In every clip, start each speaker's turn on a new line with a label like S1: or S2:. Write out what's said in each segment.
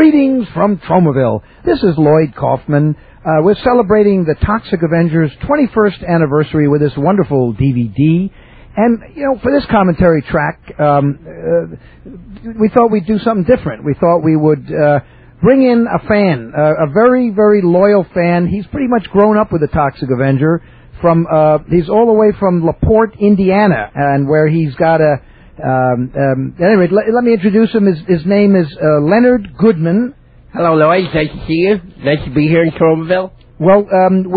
S1: Greetings from Tromaville. This is Lloyd Kaufman. We're celebrating the Toxic Avengers' 21st anniversary with this wonderful DVD. And, for this commentary track, we thought we'd do something different. We thought we would bring in a fan, a very, very loyal fan. He's pretty much grown up with the Toxic Avenger. He's all the way from LaPorte, Indiana, and where he's got a... anyway, let me introduce him. His name is Leonard Goodman.
S2: Hello, Lloyd. Nice to see you. Nice to be here in Tromaville.
S1: Well, how did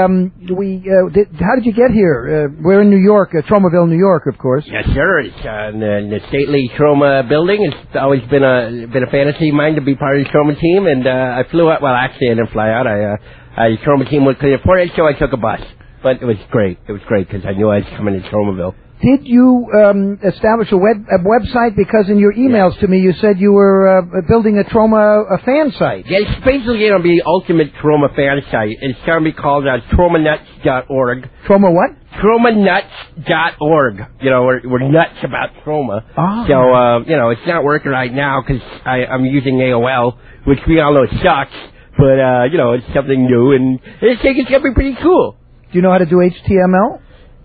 S1: you get here? We're in New York, Tromaville, New York, of course.
S2: Yes, sir. It's in the stately Troma building. It's always been a fantasy of mine to be part of the Troma team, and I flew out. Well, actually, I didn't fly out. The Troma team was clear for it, so I took a bus. But it was great. It was great because I knew I was coming to Tromaville.
S1: Did you establish a website? Because in your emails to me, you said you were building a Troma fan site.
S2: Yeah, it's basically going to be the ultimate Troma fan site. It's going to be called TromaNuts.org.
S1: Troma what?
S2: TromaNuts.org. We're nuts about Troma.
S1: Oh.
S2: So, it's not working right now because I'm using AOL, which we all know sucks. But, it's something new, and I think it's going to be pretty cool.
S1: Do you know how to do HTML?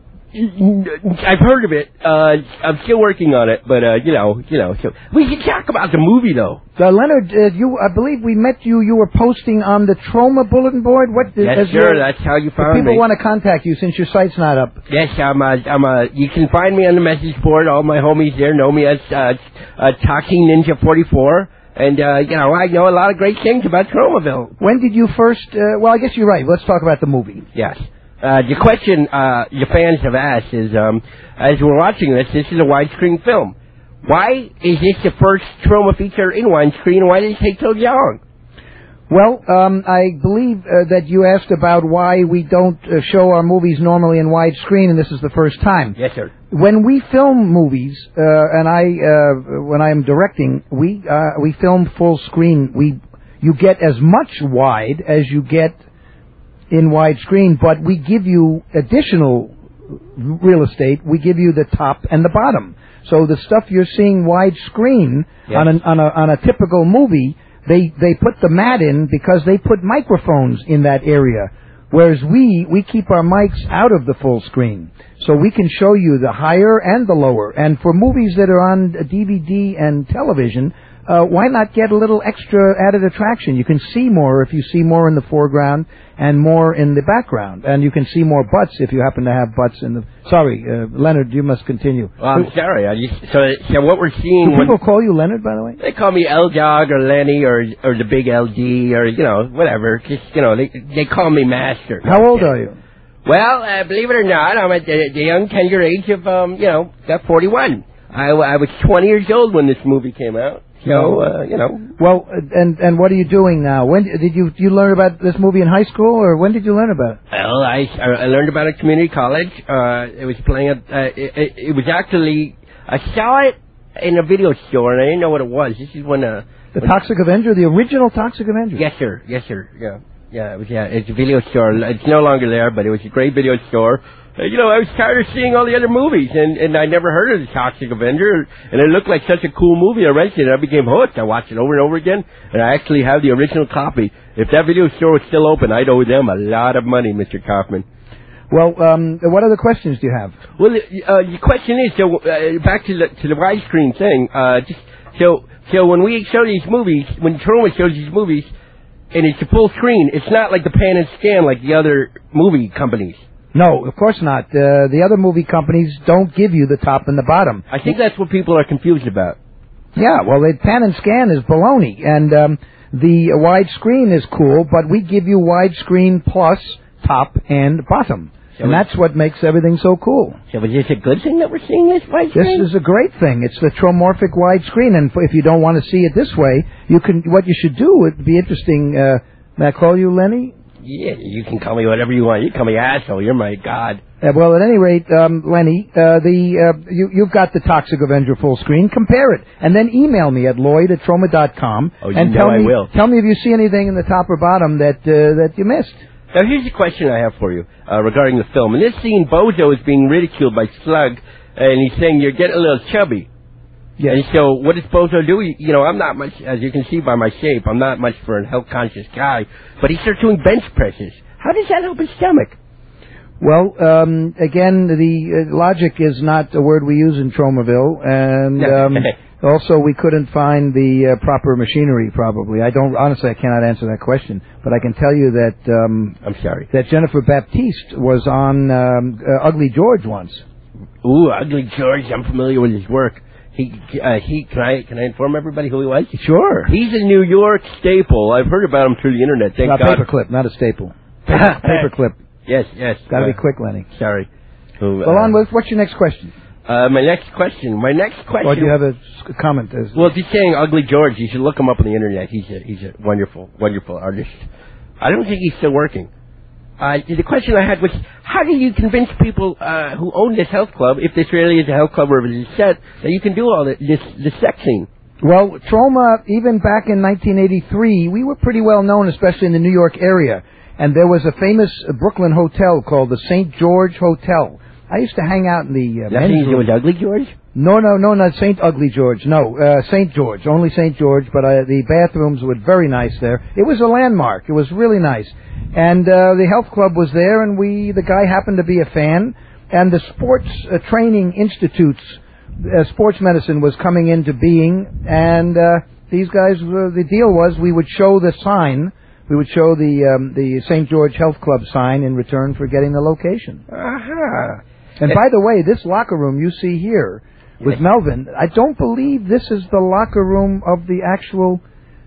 S2: I've heard of it. I'm still working on it, but so we should talk about the movie, though.
S1: Leonard, I believe we met you. You were posting on the Troma bulletin board.
S2: Yes, sure. That's how you found me.
S1: People want to contact you since your site's not up.
S2: Yes, you can find me on the message board. All my homies there know me as Talking Ninja 44. And, I know a lot of great things about Tromaville.
S1: When did you first... well, I guess you're right. Let's talk about the movie.
S2: Yes. The question your fans have asked is, as we're watching this is a widescreen film. Why is this the first Troma feature in widescreen, and why did it take so long?
S1: Well, I believe that you asked about why we don't show our movies normally in widescreen, and this is the first time.
S2: Yes, sir.
S1: When we film movies, when I am directing, we film full screen. You get as much wide as you get in widescreen, but we give you additional real estate. We give you the top and the bottom. So the stuff you're seeing widescreen on a typical movie, they put the mat in because they put microphones in that area, whereas we keep our mics out of the full screen, so we can show you the higher and the lower. And for movies that are on DVD and television, why not get a little extra added attraction? You can see more if you see more in the foreground and more in the background. And you can see more butts if you happen to have butts in the... Sorry, Leonard, you must continue.
S2: Well, I'm sorry. So what we're seeing...
S1: Do people call you Leonard, by the way?
S2: They call me L-Dog or Lenny or the Big LD or, whatever. Just, they call me Master.
S1: How old are you?
S2: Well, believe it or not, I'm at the young, tender age of, 41. I was 20 years old when this movie came out. So,
S1: Well, and what are you doing now? When did you learn about this movie in high school, or when did you learn about it?
S2: Well, I learned about it at community college. It was playing it was actually, I saw it in a video store, and I didn't know what it was. This is when
S1: the Toxic Avenger, the original Toxic Avenger?
S2: Yes, sir. Yeah, it's a video store. It's no longer there, but it was a great video store. I was tired of seeing all the other movies, and I never heard of the Toxic Avenger, and it looked like such a cool movie. I rented it, I became hooked. I watched it over and over again, and I actually have the original copy. If that video store was still open, I'd owe them a lot of money, Mr. Kaufman.
S1: Well, what other questions do you have?
S2: Well, the question is, back to the widescreen thing, so when we show these movies, when Troma shows these movies, and it's a full screen, it's not like the pan and scan like the other movie companies.
S1: No, of course not. The other movie companies don't give you the top and the bottom.
S2: I think that's what people are confused about.
S1: Yeah, well, the pan and scan is baloney, and the widescreen is cool, but we give you widescreen plus top and bottom. So and that's what makes everything so cool.
S2: So is this a good thing that we're seeing this widescreen?
S1: This is a great thing. It's the Tromorphic widescreen, and if you don't want to see it this way, what you should do, it would be interesting. May I call you Lenny?
S2: Yeah, you can call me whatever you want. You call me asshole. You're my god.
S1: Well, at any rate, Lenny, you've got the Toxic Avenger full screen. Compare it, and then email me at lloyd@troma.com.
S2: Oh, and I will.
S1: Tell me if you see anything in the top or bottom that you missed.
S2: Now, here's a question I have for you regarding the film. In this scene, Bozo is being ridiculed by Slug, and he's saying, you're getting a little chubby.
S1: Yes.
S2: And so what does Bozo do? You know, I'm not much, as you can see by my shape, I'm not much for a health-conscious guy, but he starts doing bench presses. How does that help his stomach?
S1: Well, again, the logic is not a word we use in Tromaville, and also we couldn't find the proper machinery, probably. Honestly, I cannot answer that question, but I can tell you that,
S2: I'm sorry,
S1: that Jennifer Baptiste was on Ugly George once.
S2: Ooh, Ugly George, I'm familiar with his work. Can I inform everybody who he was?
S1: Sure.
S2: He's a New York staple. I've heard about him through the internet. Thank God.
S1: Paperclip, not a staple. Paperclip.
S2: Yes.
S1: Gotta be quick, Lenny.
S2: Sorry.
S1: Go on with, what's your next question?
S2: My next question.
S1: Or do you have a comment?
S2: Well, if you're saying Ugly George, you should look him up on the internet. He's a wonderful artist. I don't think he's still working. The question I had was, how do you convince people who own this health club, if this really is a health club or if it's a set, that you can do all this sex scene?
S1: Well, Troma, even back in 1983, we were pretty well known, especially in the New York area. And there was a famous Brooklyn hotel called the St. George Hotel. I used to hang out in the men's room.
S2: Was Ugly George?
S1: No, not St. Ugly George. No, St. George. Only St. George, but the bathrooms were very nice there. It was a landmark. It was really nice. And the health club was there, and the guy happened to be a fan. And the sports training institutes, sports medicine was coming into being. And these guys, the deal was we would show the sign. We would show the St. George Health Club sign in return for getting the location.
S2: Aha.
S1: And by the way, this locker room you see here with Melvin, I don't believe this is the locker room of the actual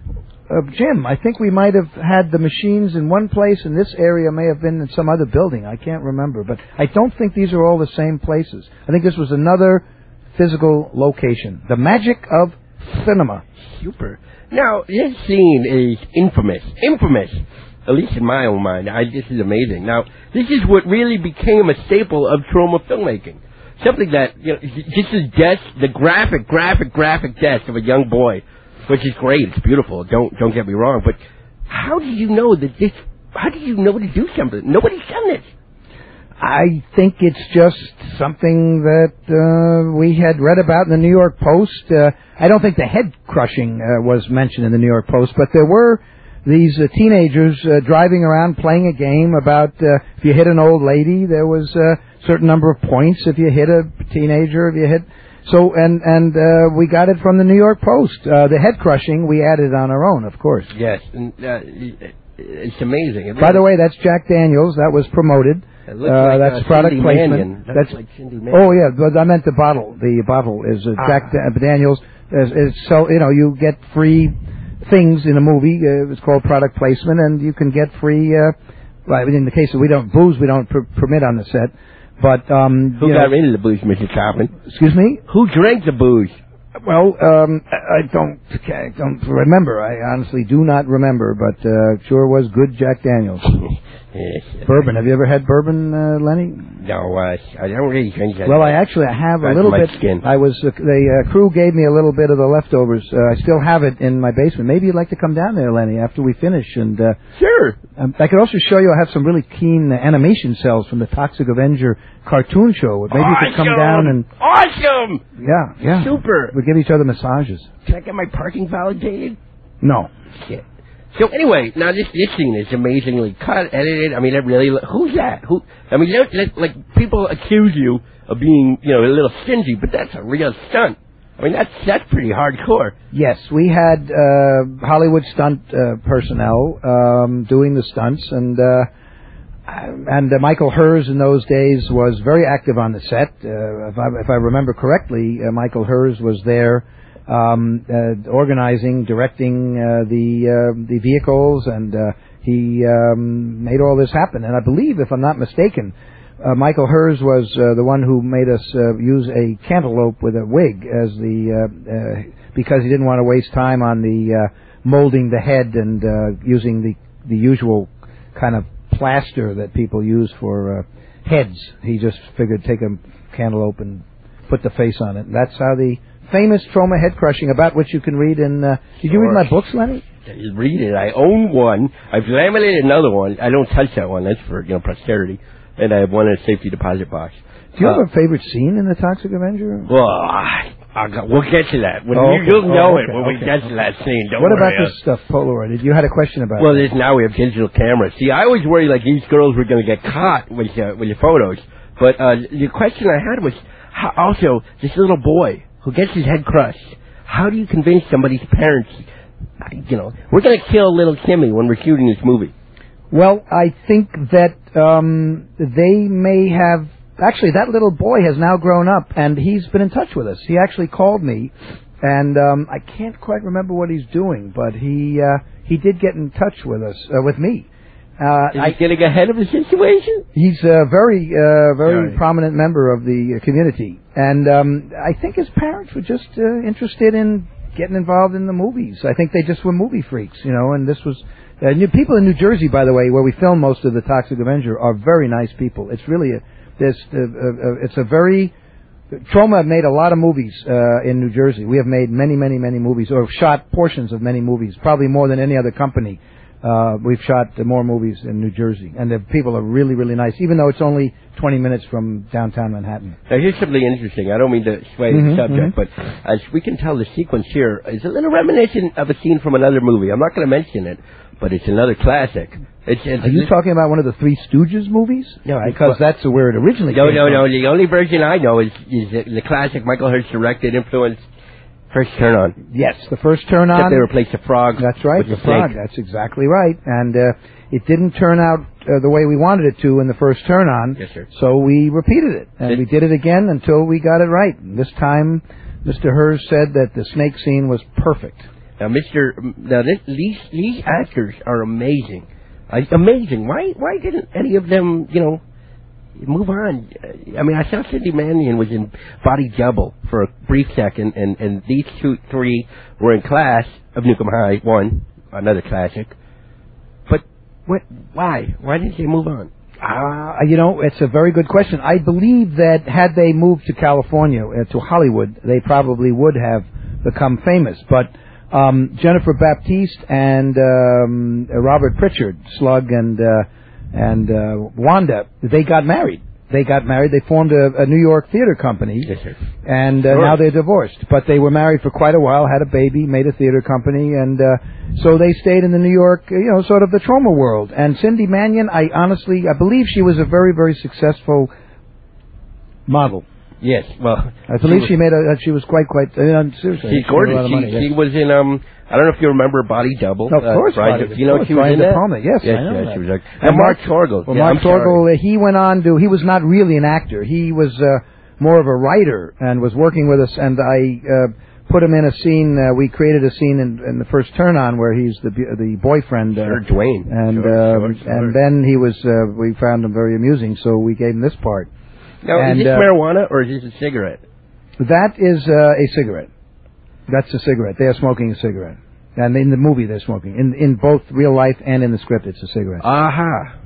S1: gym. I think we might have had the machines in one place, and this area may have been in some other building. I can't remember. But I don't think these are all the same places. I think this was another physical location. The magic of cinema.
S2: Super. Now, this scene is infamous, at least in my own mind. This is amazing. Now, this is what really became a staple of Troma filmmaking. Something that, just as death, the graphic death of a young boy, which is great, it's beautiful, don't get me wrong, but how do you know to do something? Nobody's done this.
S1: I think it's just something that we had read about in the New York Post. I don't think the head crushing was mentioned in the New York Post, but there were these teenagers driving around playing a game about if you hit an old lady, there was a certain number of points. If you hit a teenager, if you hit... So, and we got it from the New York Post. The head crushing, we added on our own, of course.
S2: Yes, and, it's amazing.
S1: By the way, that's Jack Daniels. That was promoted. That's product placement.
S2: That's like Cindy Mannion.
S1: Oh yeah, but I meant the bottle. The bottle is Jack Daniels. So you get free things in a movie. It's called product placement, and you can get free. Well, in the case of we don't permit on the set. But
S2: who got rid of the booze, Mr. Chapman?
S1: Excuse me?
S2: Who drank the booze?
S1: Well, I don't remember. I honestly do not remember, but sure was good Jack Daniels.
S2: Yes.
S1: Bourbon. Have you ever had bourbon, Lenny?
S2: No, I don't really drink that.
S1: Well, I have a little bit.
S2: Skin.
S1: The crew gave me a little bit of the leftovers. I still have it in my basement. Maybe you'd like to come down there, Lenny, after we finish. And
S2: sure.
S1: I could also show you. I have some really keen animation cells from the Toxic Avenger cartoon show. Maybe you could come down and...
S2: Awesome!
S1: Yeah.
S2: Super.
S1: We'll give each other massages.
S2: Can I get my parking validated?
S1: No.
S2: Shit. So anyway, now this scene is amazingly cut, edited. I mean, who's that? Like people accuse you of being, a little stingy, but that's a real stunt. I mean, that's pretty hardcore.
S1: Yes, we had Hollywood stunt personnel doing the stunts, and Michael Herz in those days was very active on the set. If I remember correctly, Michael Herz was there. Organizing, directing the vehicles, and he made all this happen. And I believe, if I'm not mistaken, Michael Herz was the one who made us use a cantaloupe with a wig as because he didn't want to waste time on the molding the head and using the usual kind of plaster that people use for heads. He just figured take a cantaloupe and put the face on it. And that's how the famous Troma head crushing, about which you can read in... Did you read my books, Lenny?
S2: Read it. I own one. I've laminated another one. I don't touch that one. That's for posterity. And I have one in a safety deposit box.
S1: Do you have a favorite scene in The Toxic Avenger?
S2: Well, We'll get to that. You'll know it when we get to that scene. Don't
S1: what
S2: worry.
S1: About this stuff, Polaroid? You had a question about
S2: Well,
S1: that.
S2: now we have digital cameras. See, I always worry like these girls were going to get caught with your photos. But the question I had was, also, this little boy who gets his head crushed, how do you convince somebody's parents, we're going to kill little Timmy when we're shooting this movie?
S1: Well, I think that they may have... Actually, that little boy has now grown up, and he's been in touch with us. He actually called me, and I can't quite remember what he's doing, but he did get in touch with us, with me.
S2: Is he getting ahead of the situation?
S1: He's a very prominent member of the community, and I think his parents were just interested in getting involved in the movies. I think they just were movie freaks, and this was... people in New Jersey, by the way, where we film most of the Toxic Avenger, are very nice people. It's really it's a very... Troma made a lot of movies in New Jersey. We have made many, many, many movies, or shot portions of many movies, probably more than any other company. We've shot more movies in New Jersey, and the people are really, really nice, even though it's only 20 minutes from downtown Manhattan.
S2: Now, here's something interesting. I don't mean to sway the subject, but as we can tell, the sequence here is a little reminiscent of a scene from another movie. I'm not going to mention it, but it's another classic.
S1: Are you talking about one of the Three Stooges movies?
S2: No,
S1: because that's where it originally came from.
S2: No. The only version I know is the classic Michael Hirst directed, influenced First Turn On.
S1: Yes, the First Turn On.
S2: Except they replaced the frog.
S1: That's right, the frog. That's exactly right. And it didn't turn out the way we wanted it to in the First Turn On.
S2: Yes, sir.
S1: So we repeated it, and we did it again until we got it right. And this time, Mr. Hirst said that the snake scene was perfect.
S2: Now, these actors are amazing. Amazing. Why didn't any of them, move on? I mean, I saw Cindy Mannion was in Body Double for a brief second, and these three were in Class of Nukem High, another classic. But why? Why didn't they move on?
S1: It's a very good question. I believe that had they moved to California, to Hollywood, they probably would have become famous. But Jennifer Baptiste and Robert Pritchard, Slug and Wanda, they got married. They formed a New York theater company.
S2: Yes, sir.
S1: And now they're divorced. But they were married for quite a while, had a baby, made a theater company, and so they stayed in the New York, sort of the Troma world. And Cindy Mannion, I believe she was a very, very successful model.
S2: Yes, well,
S1: I believe she was quite, seriously.
S2: She's gorgeous. She was in, I don't know if you remember Body Double.
S1: Of course,
S2: she was in that?
S1: Yes, I know that.
S2: She was like, and Mark Torgl.
S1: Well, Mark Torgl, he went on he was not really an actor. He was more of a writer and was working with us, and I put him in a scene, we created a scene in the First Turn On where he's the boyfriend.
S2: Dwayne.
S1: And and then he was, we found him very amusing, so we gave him this part.
S2: Now, is this marijuana or is this a cigarette?
S1: That is a cigarette. That's a cigarette. They are smoking a cigarette. And in the movie they're smoking. In both real life and in the script it's a cigarette.
S2: Aha.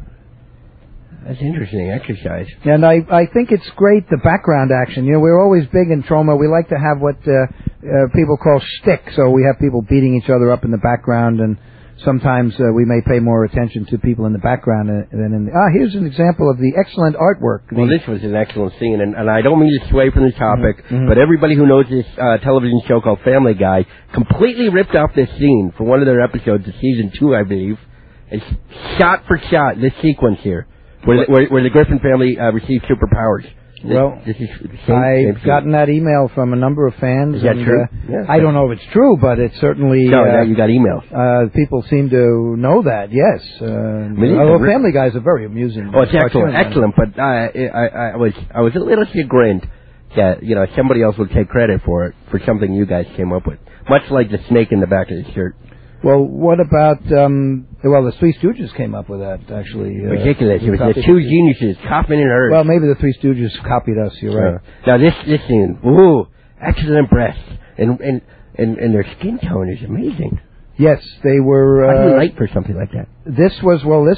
S2: That's interesting exercise.
S1: And I think it's great, the background action. We're always big in Troma. We like to have what people call shtick. So we have people beating each other up in the background, and sometimes we may pay more attention to people in the background than in the... here's an example of the excellent artwork.
S2: Well, this was an excellent scene, and I don't mean to sway from the topic, but everybody who knows this television show called Family Guy completely ripped off this scene for one of their episodes of season 2, I believe. It's shot for shot, this sequence here, where the Griffin family received superpowers.
S1: Well, I've gotten that email from a number of fans.
S2: Is that true?
S1: Yes. I don't know if it's true, but it's certainly...
S2: No, you got emails.
S1: People seem to know that, yes. Family Guys are very amusing.
S2: Oh, it's excellent, but I was a little chagrined that, somebody else would take credit for it, for something you guys came up with. Much like the snake in the back of the shirt.
S1: Well, what about, the Three Stooges came up with that, actually.
S2: Ridiculous. It was the two geniuses, Kaufman and Hirst.
S1: Well, maybe the Three Stooges copied us, you're right.
S2: Now, this scene, excellent breasts, and their skin tone is amazing.
S1: Yes, they were...
S2: How do you light for something like that?
S1: This was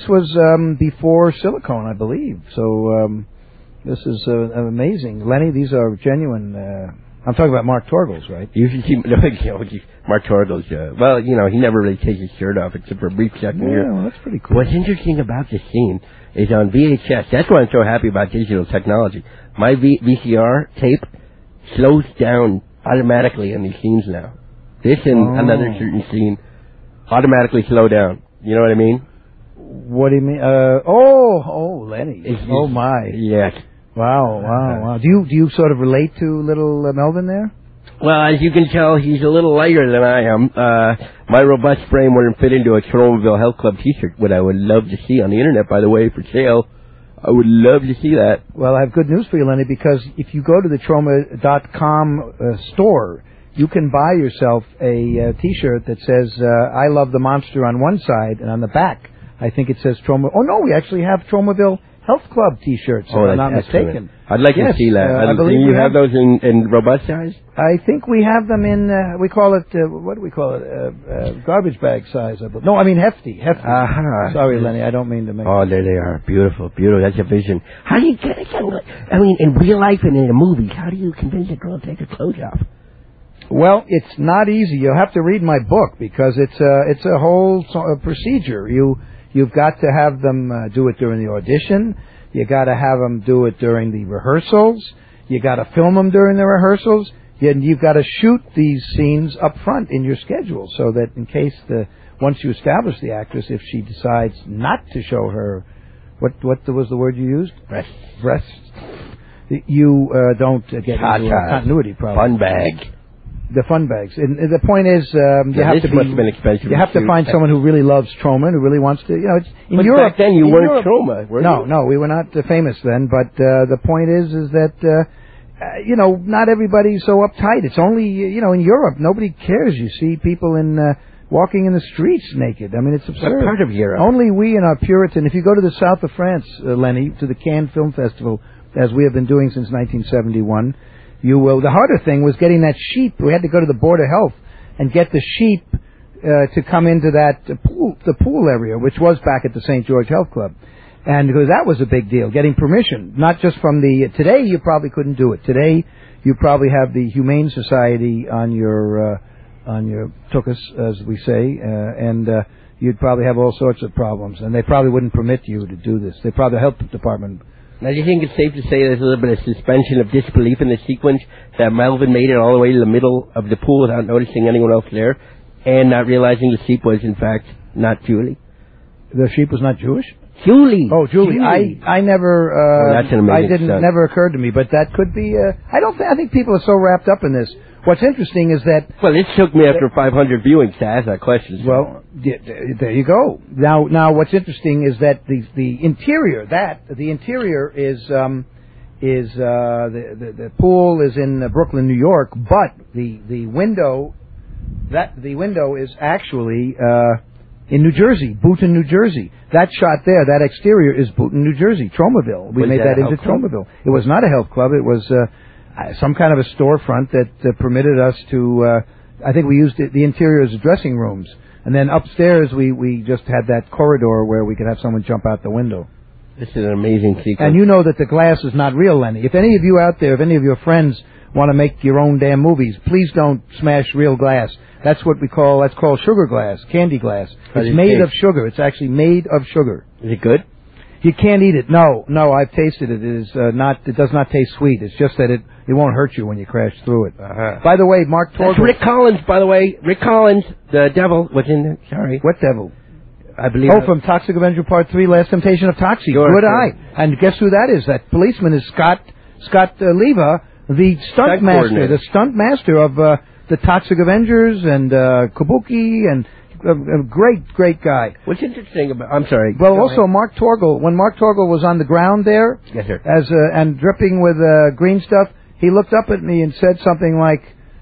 S1: before silicone, I believe, so this is amazing. Lenny, these are genuine... I'm talking about Mark Torgl, right?
S2: You should see Mark Torgl. He never really takes his shirt off except for a brief second here.
S1: Yeah, well, that's pretty cool.
S2: What's interesting about this scene is on VHS. That's why I'm so happy about digital technology. My VCR tape slows down automatically in these scenes now. This and another certain scene automatically slow down. You know what I mean?
S1: What do you mean? Lenny. Oh my.
S2: Yes.
S1: Wow. Do you sort of relate to little Melvin there?
S2: Well, as you can tell, he's a little lighter than I am. My robust frame wouldn't fit into a Tromaville Health Club T-shirt, what I would love to see on the internet, by the way, for sale. I would love to see that.
S1: Well, I have good news for you, Lenny, because if you go to the Troma.com store, you can buy yourself a T-shirt that says, I love the monster on one side, and on the back, I think it says Troma... Oh, no, we actually have Tromaville Health Club T-shirts, if I'm not mistaken.
S2: I'd like to see that.
S1: I believe
S2: you have those in robust size?
S1: I think we have them in, we call it, what do we call it? Garbage bag size, I believe. No, I mean hefty.
S2: Uh-huh.
S1: Sorry, Lenny, I don't mean to make...
S2: Oh, there they are. Beautiful. That's a vision. How do you get it? I mean, in real life and in the movies, how do you convince a girl to take her clothes off?
S1: Well, it's not easy. You'll have to read my book because it's a whole procedure. You've got to have them do it during the audition. You got to have them do it during the rehearsals. You got to film them during the rehearsals. You've got to shoot these scenes up front in your schedule so that in case once you establish the actress, if she decides not to show her, what was the word you used? Breasts. You don't get into a continuity problem.
S2: Fun bag.
S1: The fun bags. And the point is, you have to
S2: must have been expensive.
S1: You have to find someone who really loves Troma and who really wants to. It's in
S2: but
S1: Europe.
S2: Back then, you weren't Troma, were you?
S1: No, we were not famous then. But the point is that not everybody's so uptight. It's only in Europe, nobody cares. You see people walking in the streets naked. I mean, it's absurd.
S2: What part of Europe?
S1: Only we in our Puritan. If you go to the south of France, Lenny, to the Cannes Film Festival, as we have been doing since 1971. You will. The harder thing was getting that sheep. We had to go to the Board of Health and get the sheep to come into that the pool area, which was back at the St. George Health Club, and because that was a big deal, getting permission, not just from the. Today you probably couldn't do it. Today you probably have the Humane Society on your tuchus, as we say, and you'd probably have all sorts of problems, and they probably wouldn't permit you to do this. They probably the health department.
S2: Now, do you think it's safe to say there's a little bit of suspension of disbelief in the sequence that Melvin made it all the way to the middle of the pool without noticing anyone else there and not realizing the sheep was, in fact, not Julie?
S1: The sheep was not Jewish?
S2: Julie.
S1: Oh, Julie. I never...
S2: that's an amazing stunt.
S1: Never occurred to me, but that could be... I think people are so wrapped up in this. What's interesting is that...
S2: Well, it took me after 500 viewings to ask that question. So.
S1: Well, there you go. Now, what's interesting is that the interior is the pool is in Brooklyn, New York, but the window is actually in New Jersey, Boonton, New Jersey. That shot there, that exterior is Boonton, New Jersey, Tromaville. We made that into Tromaville. It was not a health club. It was some kind of a storefront that permitted us to. I think we used the interior as dressing rooms, and then upstairs we just had that corridor where we could have someone jump out the window.
S2: This is an amazing sequence.
S1: And you know that the glass is not real, Lenny. If any of you out there, if any of your friends want to make your own damn movies, please don't smash real glass. That's called sugar glass, candy glass. It's made of sugar. It's actually made of sugar.
S2: Is it good?
S1: You can't eat it. No, I've tasted it. It is it does not taste sweet. It's just that it won't hurt you when you crash through it.
S2: Uh-huh.
S1: By the way, Mark Torgl.
S2: That's Rick Collins, by the way. Rick Collins, the devil, was in there. Sorry.
S1: What devil?
S2: I believe.
S1: Oh, from Toxic Avenger Part 3, Last Temptation of Toxie. Good eye. And guess who that is? That policeman is Scott Leva, the stunt master, of the Toxic Avengers and Kabuki, and a great guy.
S2: What's interesting about... I'm sorry.
S1: Well, also Mark Torgl. When Mark Torgl was on the ground there,
S2: yes, sir,
S1: and dripping with green stuff, he looked up at me and said something like,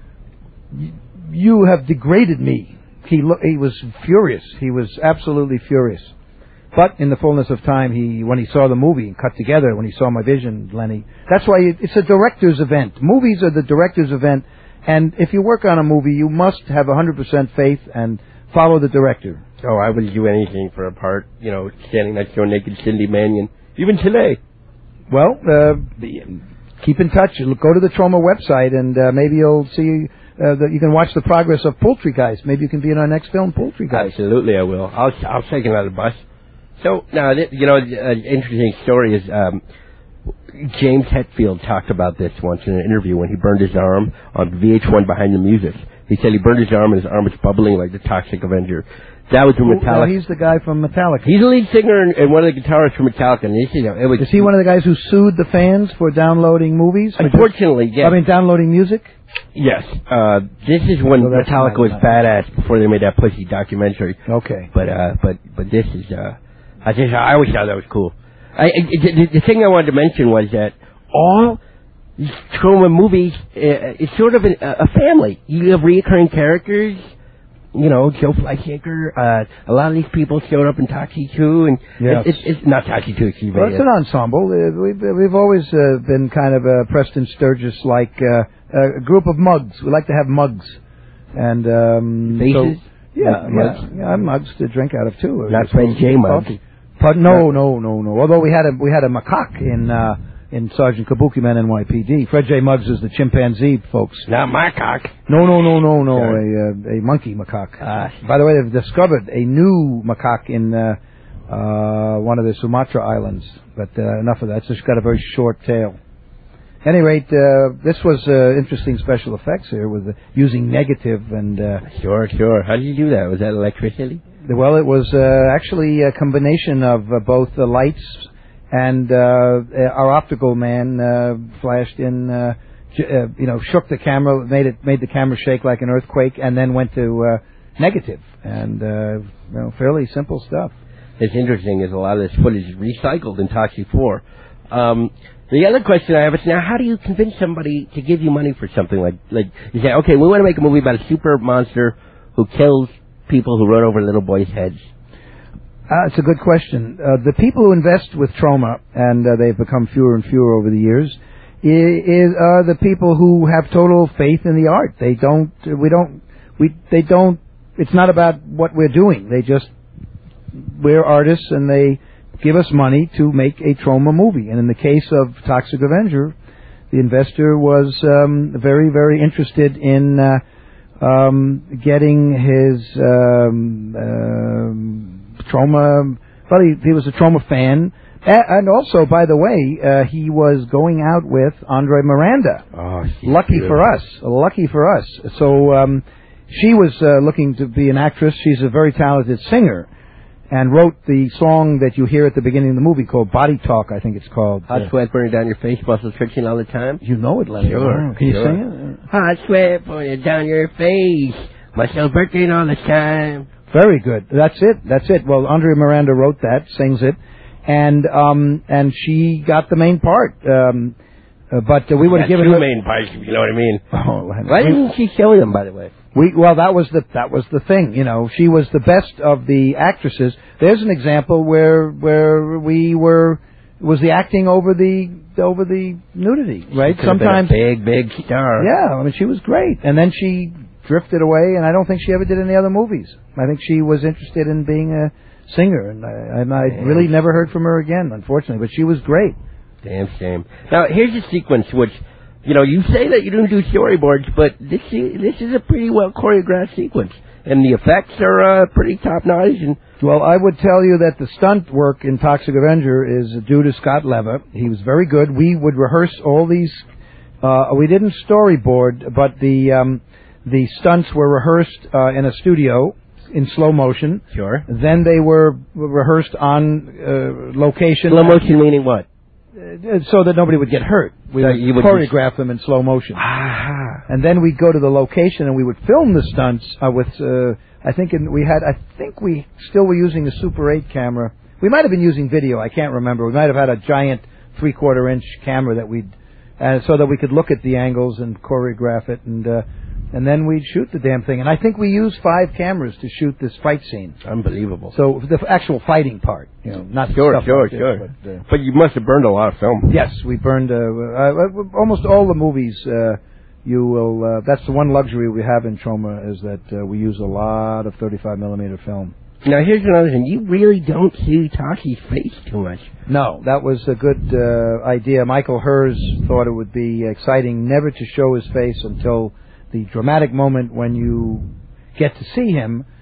S1: "You have degraded me." He was furious. He was absolutely furious. But in the fullness of time, when he saw the movie and cut together, when he saw my vision, Lenny, that's why it's a director's event. Movies are the director's event, and if you work on a movie, you must have 100% faith and follow the director.
S2: Oh, I would do anything for a part, standing next to a naked Cindy Mannion, even today.
S1: Well, keep in touch. Go to the Troma website, and maybe you'll see... you can watch the progress of Poultry Guys. Maybe you can be in our next film, Poultry Guys.
S2: Absolutely, I will. I'll take another bus. So now, an interesting story is James Hetfield talked about this once in an interview when he burned his arm on VH1 Behind the Music. He said he burned his arm and his arm was bubbling like the Toxic Avenger. That was from Metallica.
S1: He's the guy from Metallica.
S2: He's the lead singer and one of the guitarists from Metallica. And
S1: is he one of the guys who sued the fans for downloading movies?
S2: Unfortunately, yes.
S1: I mean, downloading music?
S2: Yes. This is when Metallica was badass before they made that Pussy documentary.
S1: Okay.
S2: But this is, I always thought that was cool. The thing I wanted to mention was that all these Troma movies, it's sort of a family. You have reoccurring characters. You know, Joe Fleischaker, a lot of these people showed up in Taxi 2, and it's not Taxi 2, excuse me.
S1: Well, it's an ensemble. We've always been kind of a Preston Sturgis-like a group of mugs. We like to have mugs. And,
S2: faces?
S1: Mugs to drink out of, too.
S2: Not Fred J. mugs.
S1: But no. Although we had a macaque in Sergeant Kabuki Man NYPD. Fred J. Muggs is the chimpanzee, folks.
S2: Not my cock.
S1: No. A monkey macaque. By the way, they've discovered a new macaque in one of the Sumatra islands. But enough of that. It's just got a very short tail. At any rate, this was interesting special effects here with using negative and...
S2: Sure. How did you do that? Was that electricity?
S1: Well, it was actually a combination of both the lights and our optical man flashed in, shook the camera, made the camera shake like an earthquake, and then went to negative. And fairly simple stuff.
S2: It's interesting is a lot of this footage is recycled in Taxi 4. The other question I have is now, how do you convince somebody to give you money for something like you say, okay, we want to make a movie about a super monster who kills people who run over little boys' heads?
S1: It's a good question. The people who invest with Troma, and they've become fewer and fewer over the years, are the people who have total faith in the art. It's not about what we're doing. We're artists, and they give us money to make a Troma movie. And in the case of Toxic Avenger, the investor was very, very interested in getting his Troma. Well, he was a Troma fan, and also, by the way, he was going out with Andre Miranda.
S2: Oh,
S1: lucky for us. So she was looking to be an actress. She's a very talented singer, and wrote the song that you hear at the beginning of the movie called Body Talk, I think it's called.
S2: Hot sweat burning down your face, muscles twitching all the time.
S1: You know it, Lenny.
S2: Sure.
S1: Can you sing it?
S2: Hot sweat burning down your face, muscles burning all the time.
S1: Very good. That's it. Well, Andrea Miranda wrote that, sings it, and she got the main part. But we would have given her
S2: main parts, if you know what I mean.
S1: Oh,
S2: why didn't she show them, by the way?
S1: That was the thing. You know, she was the best of the actresses. There's an example where was the acting over the nudity, right?
S2: Sometimes big star.
S1: Yeah, I mean, she was great, and then she drifted away, and I don't think she ever did any other movies. I think she was interested in being a singer, and I really never heard from her again, unfortunately. But she was great.
S2: Damn shame. Now here's a sequence which, you say that you don't do storyboards, but this is a pretty well choreographed sequence, and the effects are pretty top notch.
S1: Well, I would tell you that the stunt work in Toxic Avenger is due to Scott Leva. He was very good. We would rehearse all these. We didn't storyboard, but the stunts were rehearsed in a studio in slow motion.
S2: Sure.
S1: Then they were rehearsed on location.
S2: Slow motion meaning what?
S1: So that nobody would get hurt. We would choreograph them in slow motion.
S2: Ah.
S1: And then we'd go to the location and we would film the stunts with, I think we still were using a Super 8 camera. We might have been using video, I can't remember. We might have had a giant 3/4 inch camera that so that we could look at the angles and choreograph it, and then we'd shoot the damn thing. And I think we used 5 cameras to shoot this fight scene.
S2: Unbelievable.
S1: So the actual fighting part, not
S2: sure.
S1: But
S2: you must have burned a lot of film.
S1: Yes, we burned almost all the movies. You will. That's the one luxury we have in Troma, is that we use a lot of 35mm film.
S2: Now here's another thing. You really don't see Taki's face too much.
S1: No, that was a good idea. Michael Hers thought it would be exciting never to show his face until the dramatic moment when you get to see him.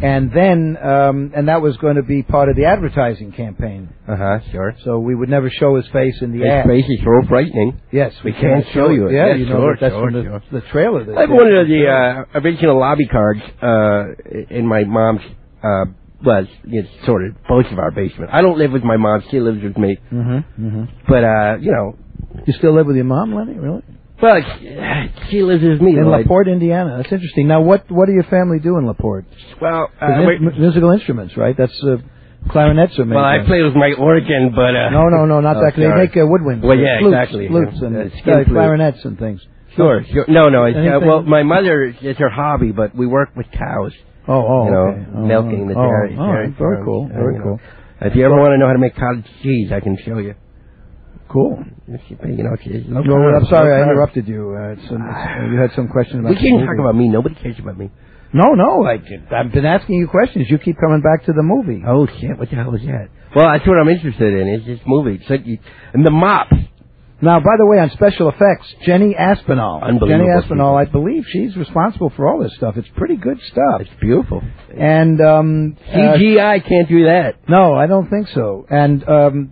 S1: And then, and that was going to be part of the advertising campaign.
S2: Sure.
S1: So we would never show his face in the ad.
S2: His face is so frightening.
S1: Yes,
S2: we can't show you it.
S1: Yeah,
S2: yes,
S1: that's from the trailer.
S2: I have one of the original lobby cards in my mom's, sort of both of our basement. I don't live with my mom; she lives with me. But
S1: you still live with your mom, Lenny? Really?
S2: Well, she lives with me
S1: in LaPorte, Indiana. That's interesting. Now, what do your family do in LaPorte?
S2: Well,
S1: musical instruments, right? That's clarinets are made.
S2: Well, I play with my organ, but
S1: no, not that. They make woodwinds.
S2: Well, yeah,
S1: flutes,
S2: exactly.
S1: Flutes and clarinets and things.
S2: Sure. No. Well, my mother is her hobby, but we work with cows.
S1: Okay.
S2: Milking the dairy.
S1: Very cool. Very cool.
S2: If you ever want to know how to make cottage cheese, I can show you.
S1: Cool.
S2: I'm
S1: sorry I interrupted you. You had some question about.
S2: We can't talk about me. Nobody cares about me.
S1: No. I've been asking you questions. You keep coming back to the movie.
S2: Oh shit! What the hell was that? Well, that's what I'm interested in. Is this movie? And the mop.
S1: Now, by the way, on special effects, Jenny Aspinall.
S2: Unbelievable.
S1: Jenny Aspinall, I believe she's responsible for all this stuff. It's pretty good stuff.
S2: It's beautiful.
S1: And
S2: CGI can't do that.
S1: No, I don't think so. And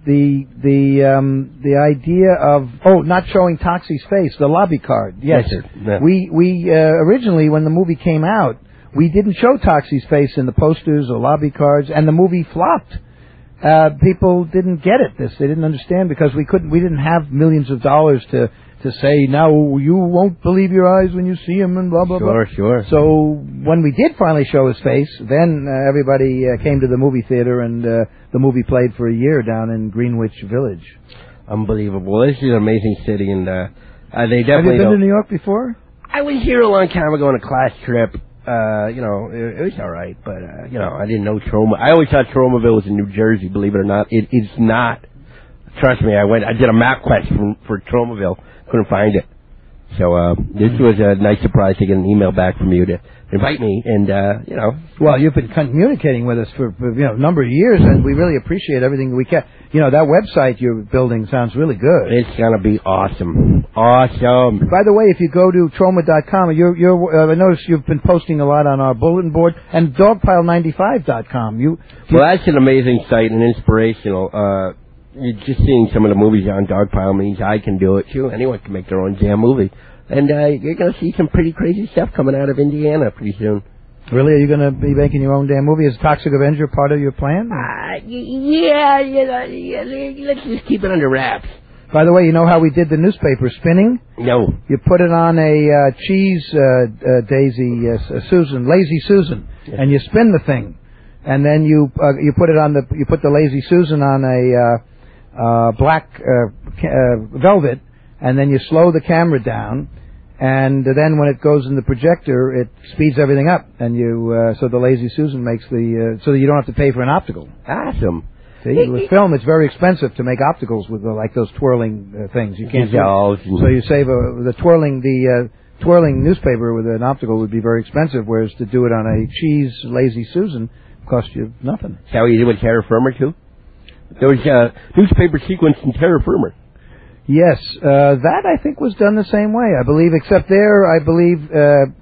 S1: the idea of not showing Toxie's face, the lobby card. Yes,
S2: sir. Yeah.
S1: We originally, when the movie came out, we didn't show Toxie's face in the posters or lobby cards, and the movie flopped. People didn't get it. They didn't understand because we didn't have millions of dollars to say, now you won't believe your eyes when you see him and blah, blah, blah.
S2: Sure.
S1: So when we did finally show his face, then everybody came to the movie theater and the movie played for a year down in Greenwich Village.
S2: Unbelievable. This is an amazing city, and they definitely.
S1: Have you been to New York before?
S2: I was here a long time ago on a class trip. It was all right, but I didn't know Troma. I always thought Tromaville was in New Jersey. Believe it or not, it's not. Trust me, I did a map quest for Tromaville. Couldn't find it. So this was a nice surprise to get an email back from you to invite me, and
S1: Well, you've been communicating with us for a number of years, and we really appreciate everything we can. That website you're building sounds really good.
S2: It's gonna be awesome. Awesome.
S1: By the way, if you go to Troma.com, I notice you've been posting a lot on our bulletin board and Dogpile95.com.
S2: Well, that's an amazing site and inspirational. Just seeing some of the movies on Dogpile means I can do it too. Anyone can make their own damn movie. And you're going to see some pretty crazy stuff coming out of Indiana pretty soon.
S1: Really? Are you going to be making your own damn movie? Is Toxic Avenger part of your plan?
S2: Yeah, let's just keep it under wraps.
S1: By the way, you know how we did the newspaper spinning?
S2: No.
S1: You put it on a cheese Lazy Susan, and you spin the thing. And then you put it on you put the Lazy Susan on a black velvet, and then you slow the camera down, and then when it goes in the projector, it speeds everything up, and so the Lazy Susan makes so that you don't have to pay for an optical.
S2: Awesome.
S1: See, with film, it's very expensive to make opticals with like those twirling things. You can't. So you save the twirling newspaper with an optical would be very expensive, whereas to do it on a cheese Lazy Susan cost you nothing.
S2: Is that what you did with Terra Firma too? There was a newspaper sequence in Terra Firma.
S1: Yes, that I think was done the same way, I believe, except there, I believe,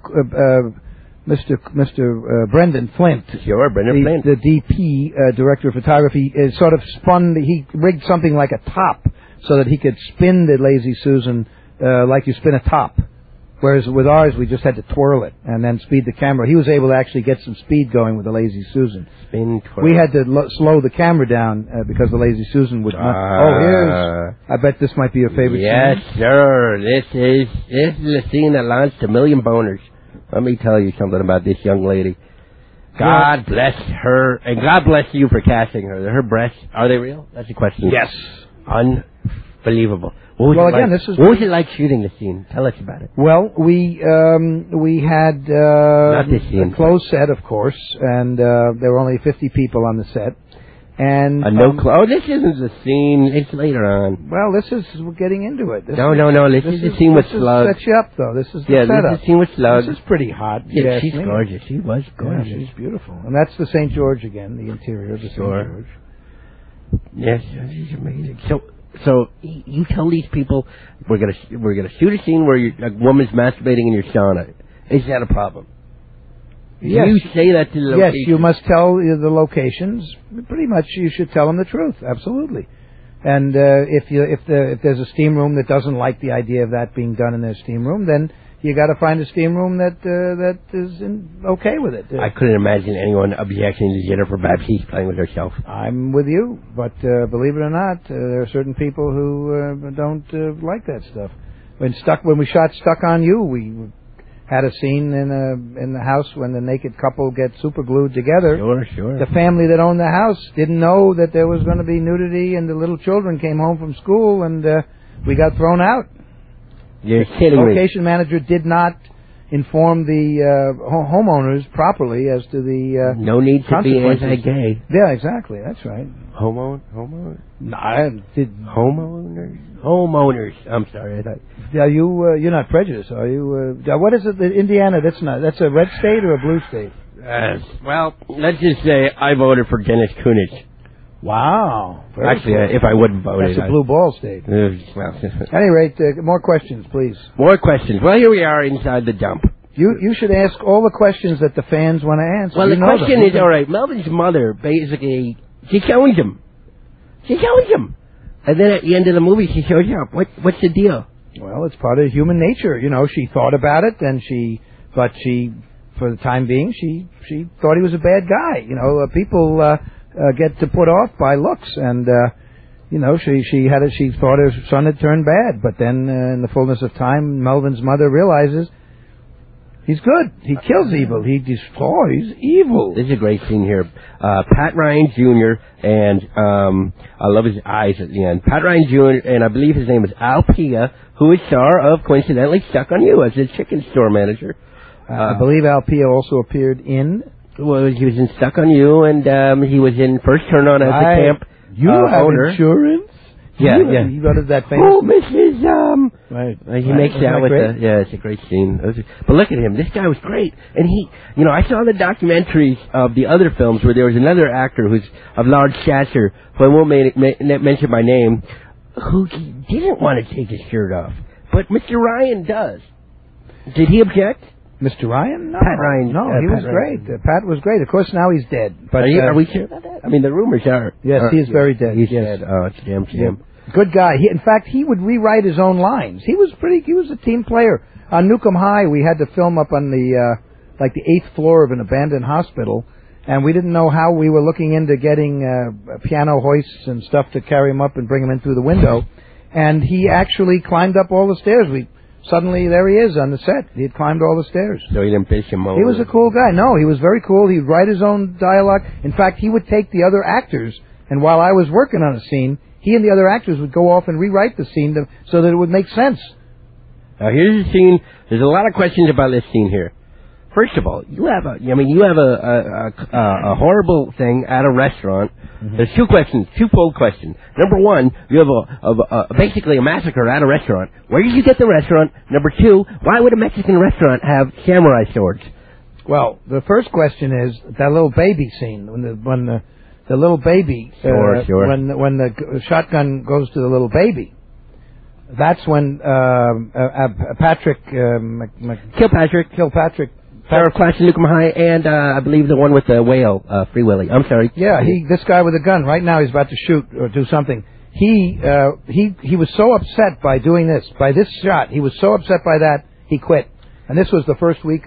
S1: Mr. Brendan Flint.
S2: Sure, Brendan Flint.
S1: The DP, Director of Photography, sort of he rigged something like a top so that he could spin the Lazy Susan like you spin a top. Whereas with ours, we just had to twirl it and then speed the camera. He was able to actually get some speed going with the Lazy Susan.
S2: Spin, twirl.
S1: We had to slow the camera down because the Lazy Susan would not. I bet this might be your favorite scene.
S2: Yes, sir. This is the scene that launched a million boners. Let me tell you something about this young lady. God bless her, and God bless you for casting her. Her breasts, are they real? That's the question.
S1: Yes.
S2: Unbelievable. What was it like shooting the scene? Tell us about it.
S1: Well, we had
S2: not this scene,
S1: a closed set, of course, and there were only 50 people on the set. And
S2: this isn't the scene. It's later on.
S1: Well, we're getting into it.
S2: No. This is the scene with Slug.
S1: This sets you up, though. This is the setup.
S2: This is the scene with Slug.
S1: This is pretty hot.
S2: Yeah, she's gorgeous. She was gorgeous.
S1: Yeah, she's beautiful. And that's the St. George again, the interior of the St. George.
S2: Yes, she's amazing. So you tell these people we're gonna shoot a scene where a woman's masturbating in your sauna. Is that a problem?
S1: Yes.
S2: Do you say that to the
S1: Yes,
S2: location?
S1: you must tell the locations. Pretty much, you should tell them the truth. Absolutely. And if there's a steam room that doesn't like the idea of that being done in their steam room, then you got to find a steam room that is okay with it.
S2: I couldn't imagine anyone objecting to Jennifer Baptiste playing with herself.
S1: I'm with you, but believe it or not, there are certain people who don't like that stuff. When we shot Stuck on You, we had a scene in the house when the naked couple get super glued together.
S2: Sure.
S1: The family that owned the house didn't know that there was going to be nudity, and the little children came home from school, and we got thrown out.
S2: You're kidding me.
S1: The location manager did not inform the homeowners properly as to the
S2: no need to be
S1: consequences.
S2: anti-gay.
S1: Yeah, exactly. That's right.
S2: Homeowners? Homeowners. I'm sorry.
S1: Are you're not prejudiced, are you? What is it? Indiana. That's a red state or a blue state?
S2: Well, let's just say I voted for Dennis Kunitz.
S1: Wow.
S2: Actually, if I wouldn't vote,
S1: that's a blue ball state. At any rate, more questions, please.
S2: More questions. Well, here we are inside the dump.
S1: You should ask all the questions that the fans want to answer.
S2: Well, the question is, all right, Melvin's mother basically, she challenged him. And then at the end of the movie, she shows up. What's the deal?
S1: Well, it's part of human nature. You know, she thought about it, and but for the time being, she thought he was a bad guy. You know, people get to put off by looks, and you know, she thought her son had turned bad, but then in the fullness of time, Melvin's mother realizes he's good. He kills evil. He's evil.
S2: This is a great scene here. Pat Ryan Jr. and I love his eyes at the end. Pat Ryan Jr. and I believe his name is Al Pia, who is star of, coincidentally, Stuck on You as a chicken store manager.
S1: I believe Al Pia also appeared in.
S2: Well, he was in Stuck on You, and he was in First Turn On as the camp
S1: You have
S2: owner.
S1: Insurance?
S2: Yeah.
S1: He got that famous.
S2: Oh, Mrs.
S1: Right.
S2: He makes that with the. Yeah, it's a great scene. But look at him. This guy was great, and I saw the documentaries of the other films where there was another actor who's of large stature, who I won't mention by name, who didn't want to take his shirt off, but Mr. Ryan does. Did he object?
S1: Mr. Ryan? No.
S2: Pat Ryan.
S1: No, he was great. Pat was great. Of course, now he's dead. But
S2: are we sure about that? I mean, the rumors are.
S1: Yes, he is very dead.
S2: He's dead. Oh, it's a damn shame.
S1: Good guy. In fact, he would rewrite his own lines. He was a team player. On Newcomb High, we had to film up on the 8th floor of an abandoned hospital, and we didn't know how we were looking into getting piano hoists and stuff to carry him up and bring him in through the window. And he actually climbed up all the stairs. Suddenly, there he is on the set. He had climbed all the stairs.
S2: So he didn't piss him over.
S1: He was a cool guy. No, he was very cool. He'd write his own dialogue. In fact, he would take the other actors, and while I was working on a scene, he and the other actors would go off and rewrite the scene so that it would make sense.
S2: Now, here's the scene. There's a lot of questions about this scene here. First of all, you have a horrible thing at a restaurant. Mm-hmm. There's twofold question. Number one, you have basically a massacre at a restaurant. Where did you get the restaurant? Number two, why would a Mexican restaurant have samurai swords?
S1: Well, the first question is that little baby scene when the little baby
S2: sure.
S1: when the shotgun goes to the little baby. That's when Patrick Kilpatrick.
S2: Star of Clash of Newcomb High, and I believe the one with the whale, Free Willy. I'm sorry.
S1: Yeah, this guy with a gun. Right now he's about to shoot or do something. He was so upset by doing this, by this shot. He was so upset by that, he quit. And this was the first week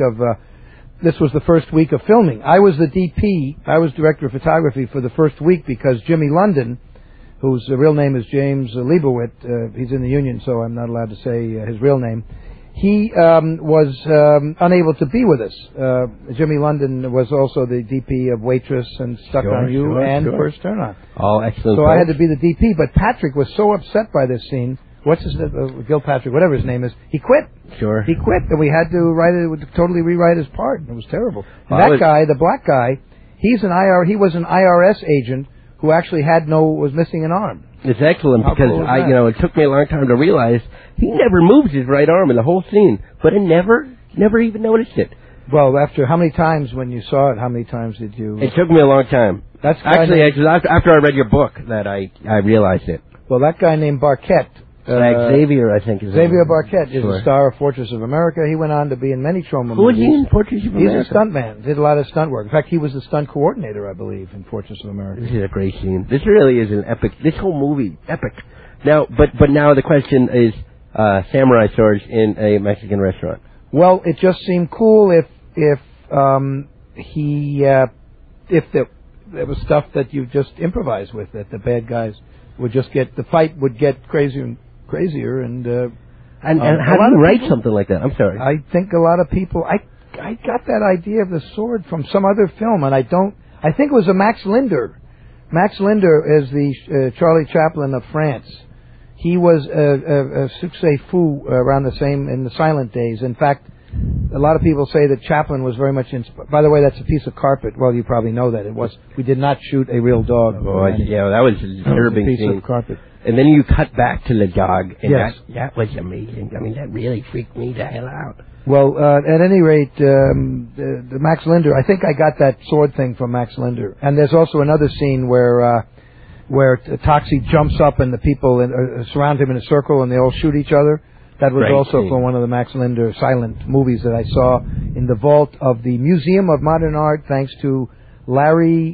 S1: of filming. I was the DP. I was director of photography for the first week because Jimmy London, whose real name is James Liebowitz, he's in the union, so I'm not allowed to say his real name. He was unable to be with us. Jimmy London was also the DP of Waitress and Stuck on You and First Turn On.
S2: All excellent.
S1: So I had to be the DP, but Patrick was so upset by this scene. What's his name? Gilpatrick, whatever his name is. He quit.
S2: Sure.
S1: He quit, and we had to totally rewrite his part. It was terrible. And that guy, the black guy, he was an IRS agent who actually was missing an arm.
S2: It's excellent because it took me a long time to realize he never moves his right arm in the whole scene, but I never even noticed it.
S1: Well, after how many times when you saw it? How many times did you?
S2: It took me a long time. That's actually after I read your book that I realized it.
S1: Well, that guy named Barquette
S2: Xavier, I think. Is
S1: Xavier Barquette is
S2: Sure.
S1: the star of Fortress of America. He went on to be in many Troma
S2: Who was
S1: movies.
S2: he in Fortress of America?
S1: He's a stuntman. Did a lot of stunt work. In fact, he was the stunt coordinator, I believe, in Fortress of America.
S2: This is a great scene. This really is an epic. This whole movie, epic. Now, but now the question is, samurai swords in a Mexican restaurant.
S1: Well, it just seemed cool if there was stuff that you just improvise with, that the bad guys would just get, the fight would get crazier and crazier, and
S2: how do you write something like that? I'm sorry.
S1: I think a lot of people, I got that idea of the sword from some other film, and I think it was a Max Linder. Max Linder is the Charlie Chaplin of France. He was a succès fou around in the silent days. In fact, a lot of people say that Chaplin was very much inspired. By the way, that's a piece of carpet. Well, you probably know that. We did not shoot a real dog.
S2: Oh, yeah, that was a disturbing
S1: piece
S2: scene.
S1: of carpet.
S2: And then you cut back to the dog, and
S1: yes.
S2: that was amazing. I mean, that really freaked me the hell out.
S1: Well, at any rate, the Max Linder, I think I got that sword thing from Max Linder. And there's also another scene where Toxie jumps up and the people surround him in a circle and they all shoot each other. That was also from one of the Max Linder silent movies that I saw in the vault of the Museum of Modern Art, thanks to Larry,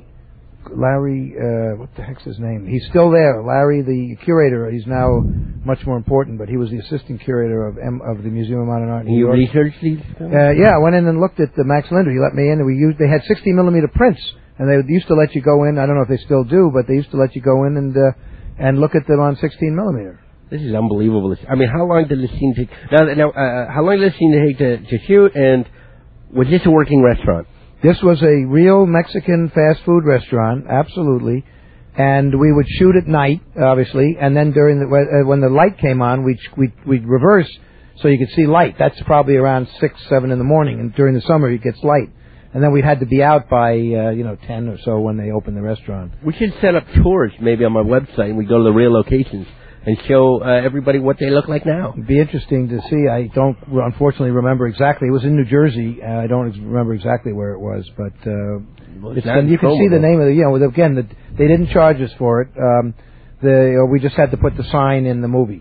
S1: what the heck's his name? He's still there. Larry, the curator. He's now much more important, but he was the assistant curator of the Museum of Modern Art in New York.
S2: You researched these?
S1: Yeah, I went in and looked at the Max Linder. He let me in, and they had 60 millimeter prints, and they used to let you go in. I don't know if they still do, but they used to let you go in and look at them on 16 millimeter.
S2: This is unbelievable. I mean, how long did the scene take? Now, how long did the scene take to shoot? And was this a working restaurant?
S1: This was a real Mexican fast food restaurant, absolutely. And we would shoot at night, obviously, and then when the light came on, we'd reverse so you could see light. That's probably around 6, 7 in the morning, and during the summer it gets light. And then we had to be out by 10 or so when they opened the restaurant.
S2: We should set up tours maybe on my website, and we go to the real locations and show everybody what they look like now.
S1: It'd be interesting to see. I don't, unfortunately, remember exactly. It was in New Jersey. I don't remember exactly where it was, but you can see the name of the. Again, they didn't charge us for it. We just had to put the sign in the movie.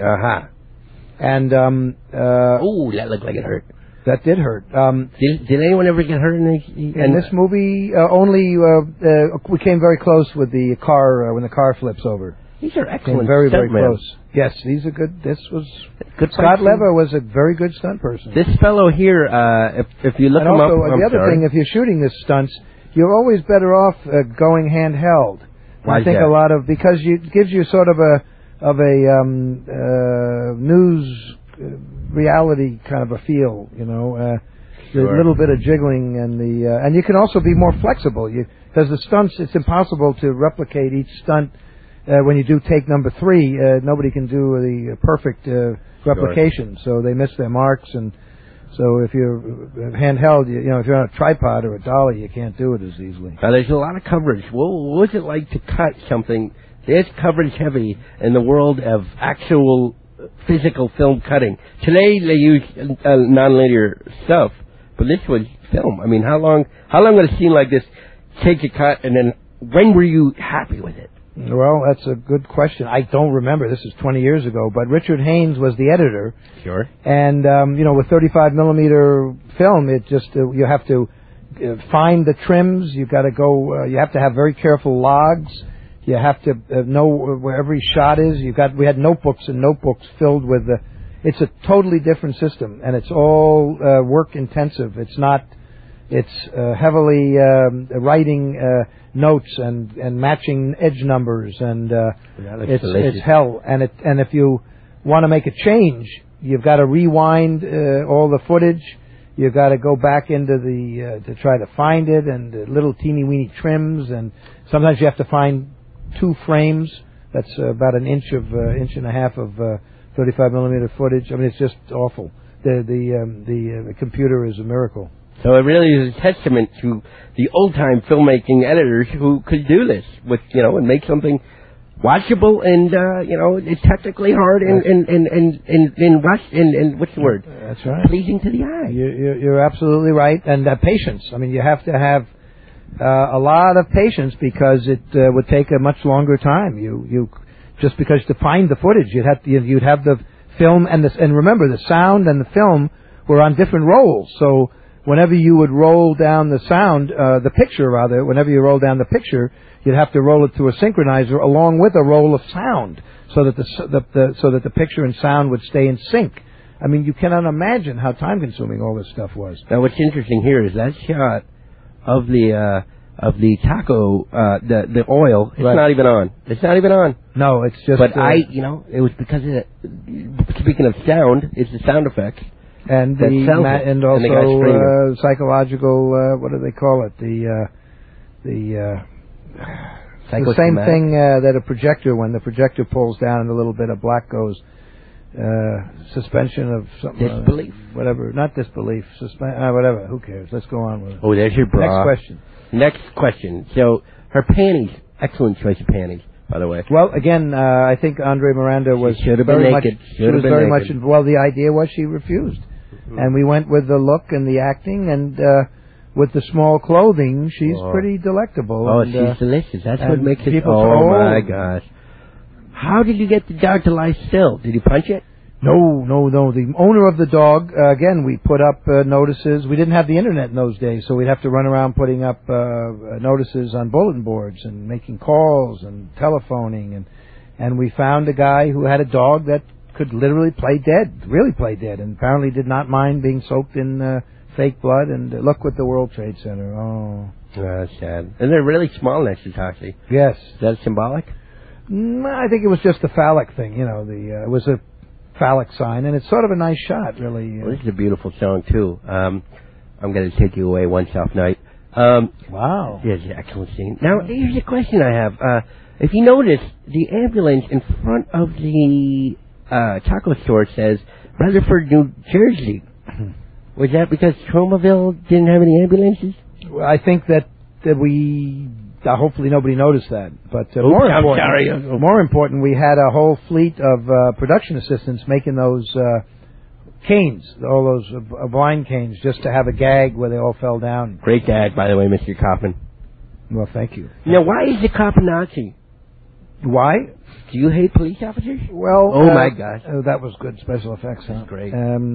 S1: And
S2: that looked like it hurt.
S1: That did hurt.
S2: Did anyone ever get hurt in
S1: this movie? Only we came very close with the car when the car flips over.
S2: These are excellent.
S1: Very, very close. Yes, these are good. This was good. Scott Lever was a very good stunt person.
S2: This fellow here, if you look him up,
S1: the other thing, if you're shooting this stunts, you're always better off going handheld.
S2: Why
S1: I think
S2: that?
S1: Because it gives you sort of a news reality kind of a feel,
S2: Sure.
S1: A little bit of jiggling and you can also be more flexible. Because the stunts, it's impossible to replicate each stunt. When you do take number 3, nobody can do the perfect replication, so they miss their marks. And so if you're handheld, if you're on a tripod or a dolly, you can't do it as easily.
S2: Now, there's a lot of coverage. What was it like to cut something this coverage heavy in the world of actual physical film cutting? Today they use nonlinear stuff, but this was film. I mean, how long would a scene like this take to cut, and then when were you happy with it?
S1: Well, that's a good question. I don't remember. This is 20 years ago. But Richard Haynes was the editor.
S2: Sure.
S1: And, with 35 millimeter film, it just, you have to find the trims. You've got to go, you have to have very careful logs. You have to know where every shot is. We had notebooks and notebooks filled with it's a totally different system. And it's all work intensive. It's heavily writing notes and matching edge numbers, and it's hell. And if you want to make a change, you've got to rewind all the footage. You've got to go back into to try to find it, and little teeny weeny trims, and sometimes you have to find 2 frames. That's about an inch and a half of 35 millimeter footage. I mean, it's just awful. The computer is a miracle.
S2: So it really is a testament to the old-time filmmaking editors who could do this with, and make something watchable and, it's technically hard and what's the word?
S1: That's right.
S2: Pleasing to the eye.
S1: You're absolutely right. And patience. I mean, you have to have a lot of patience because it would take a much longer time. You just because to find the footage, you'd have the film and remember the sound and the film were on different rolls. So whenever you would roll down the sound, the picture rather, whenever you roll down the picture, you'd have to roll it through a synchronizer along with a roll of sound, so that the picture and sound would stay in sync. I mean, you cannot imagine how time-consuming all this stuff was.
S2: Now, what's interesting here is that shot of the taco, the oil. It's not even on. It's not even on.
S1: No, it's just.
S2: But it was because of speaking of sound, it's the sound effects.
S1: And also psychological. What do they call it? The same thing that a projector, when the projector pulls down and a little bit of black goes. Suspension of something.
S2: Disbelief.
S1: Whatever. Not disbelief. Whatever. Who cares? Let's go on with it.
S2: Oh, there's your bra. Next question. So, her panties. Excellent choice of panties, by the way.
S1: Well, again, I think Andre Miranda was
S2: very much.
S1: She was very much. Well, the idea was she refused. Mm-hmm. And we went with the look and the acting, and with the small clothing, she's pretty delectable.
S2: Oh, she's delicious. That's what makes it. Oh, my gosh. How did you get the dog to lie still? Did you punch it?
S1: No. The owner of the dog, again, we put up notices. We didn't have the internet in those days, so we'd have to run around putting up notices on bulletin boards and making calls and telephoning. And we found a guy who had a dog that could literally really play dead, and apparently did not mind being soaked in fake blood. And look with the World Trade Center. Oh,
S2: that's sad. And they're really small next to Toxie.
S1: Yes.
S2: Is that symbolic?
S1: I think it was just a phallic thing, it was a phallic sign, and it's sort of a nice shot, really.
S2: Well, this is a beautiful song, too. I'm going to take you away one soft night.
S1: Wow.
S2: Yes, excellent scene. Now, here's a question I have. If you notice, the ambulance in front of the taco store says Rutherford, New Jersey. Was that because Tromaville didn't have any ambulances?
S1: Well, I think that we... hopefully nobody noticed that. But more important, we had a whole fleet of production assistants making those canes, all those blind canes, just to have a gag where they all fell down.
S2: Great gag, by the way, Mr. Kaufman.
S1: Well, thank you.
S2: Now, why is the cop a Nazi?
S1: Why?
S2: Do you hate police officers?
S1: Well,
S2: oh my gosh,
S1: that was good special effects.
S2: That's great.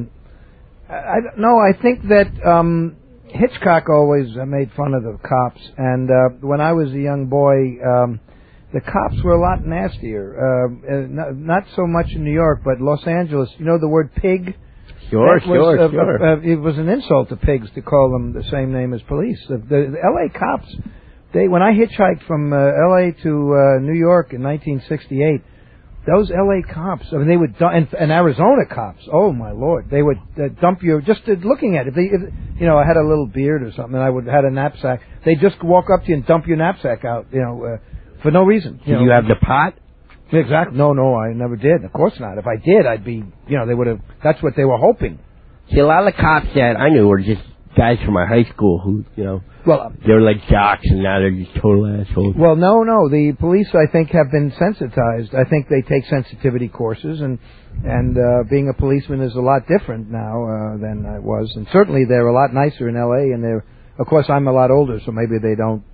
S1: I think that Hitchcock always made fun of the cops, and when I was a young boy, the cops were a lot nastier. Not so much in New York, but Los Angeles. You know the word pig?
S2: Sure.
S1: It was an insult to pigs to call them the same name as police. The L.A. cops, when I hitchhiked from L.A. to New York in 1968, those L.A. cops, I mean, they would, and Arizona cops, oh my Lord, they would dump you, just looking at it. If I had a little beard or something, and I had a knapsack, they'd just walk up to you and dump your knapsack out, for no reason.
S2: Did you have the pot?
S1: Exactly. No, I never did. Of course not. If I did, I'd be, they would have, that's what they were hoping.
S2: See, a lot of the cops that I knew were just guys from my high school who, they were like jocks, and now they're just total assholes.
S1: Well, no. The police, I think, have been sensitized. I think they take sensitivity courses, and being a policeman is a lot different now than I was. And certainly they're a lot nicer in L.A., and of course, I'm a lot older, so maybe they don't,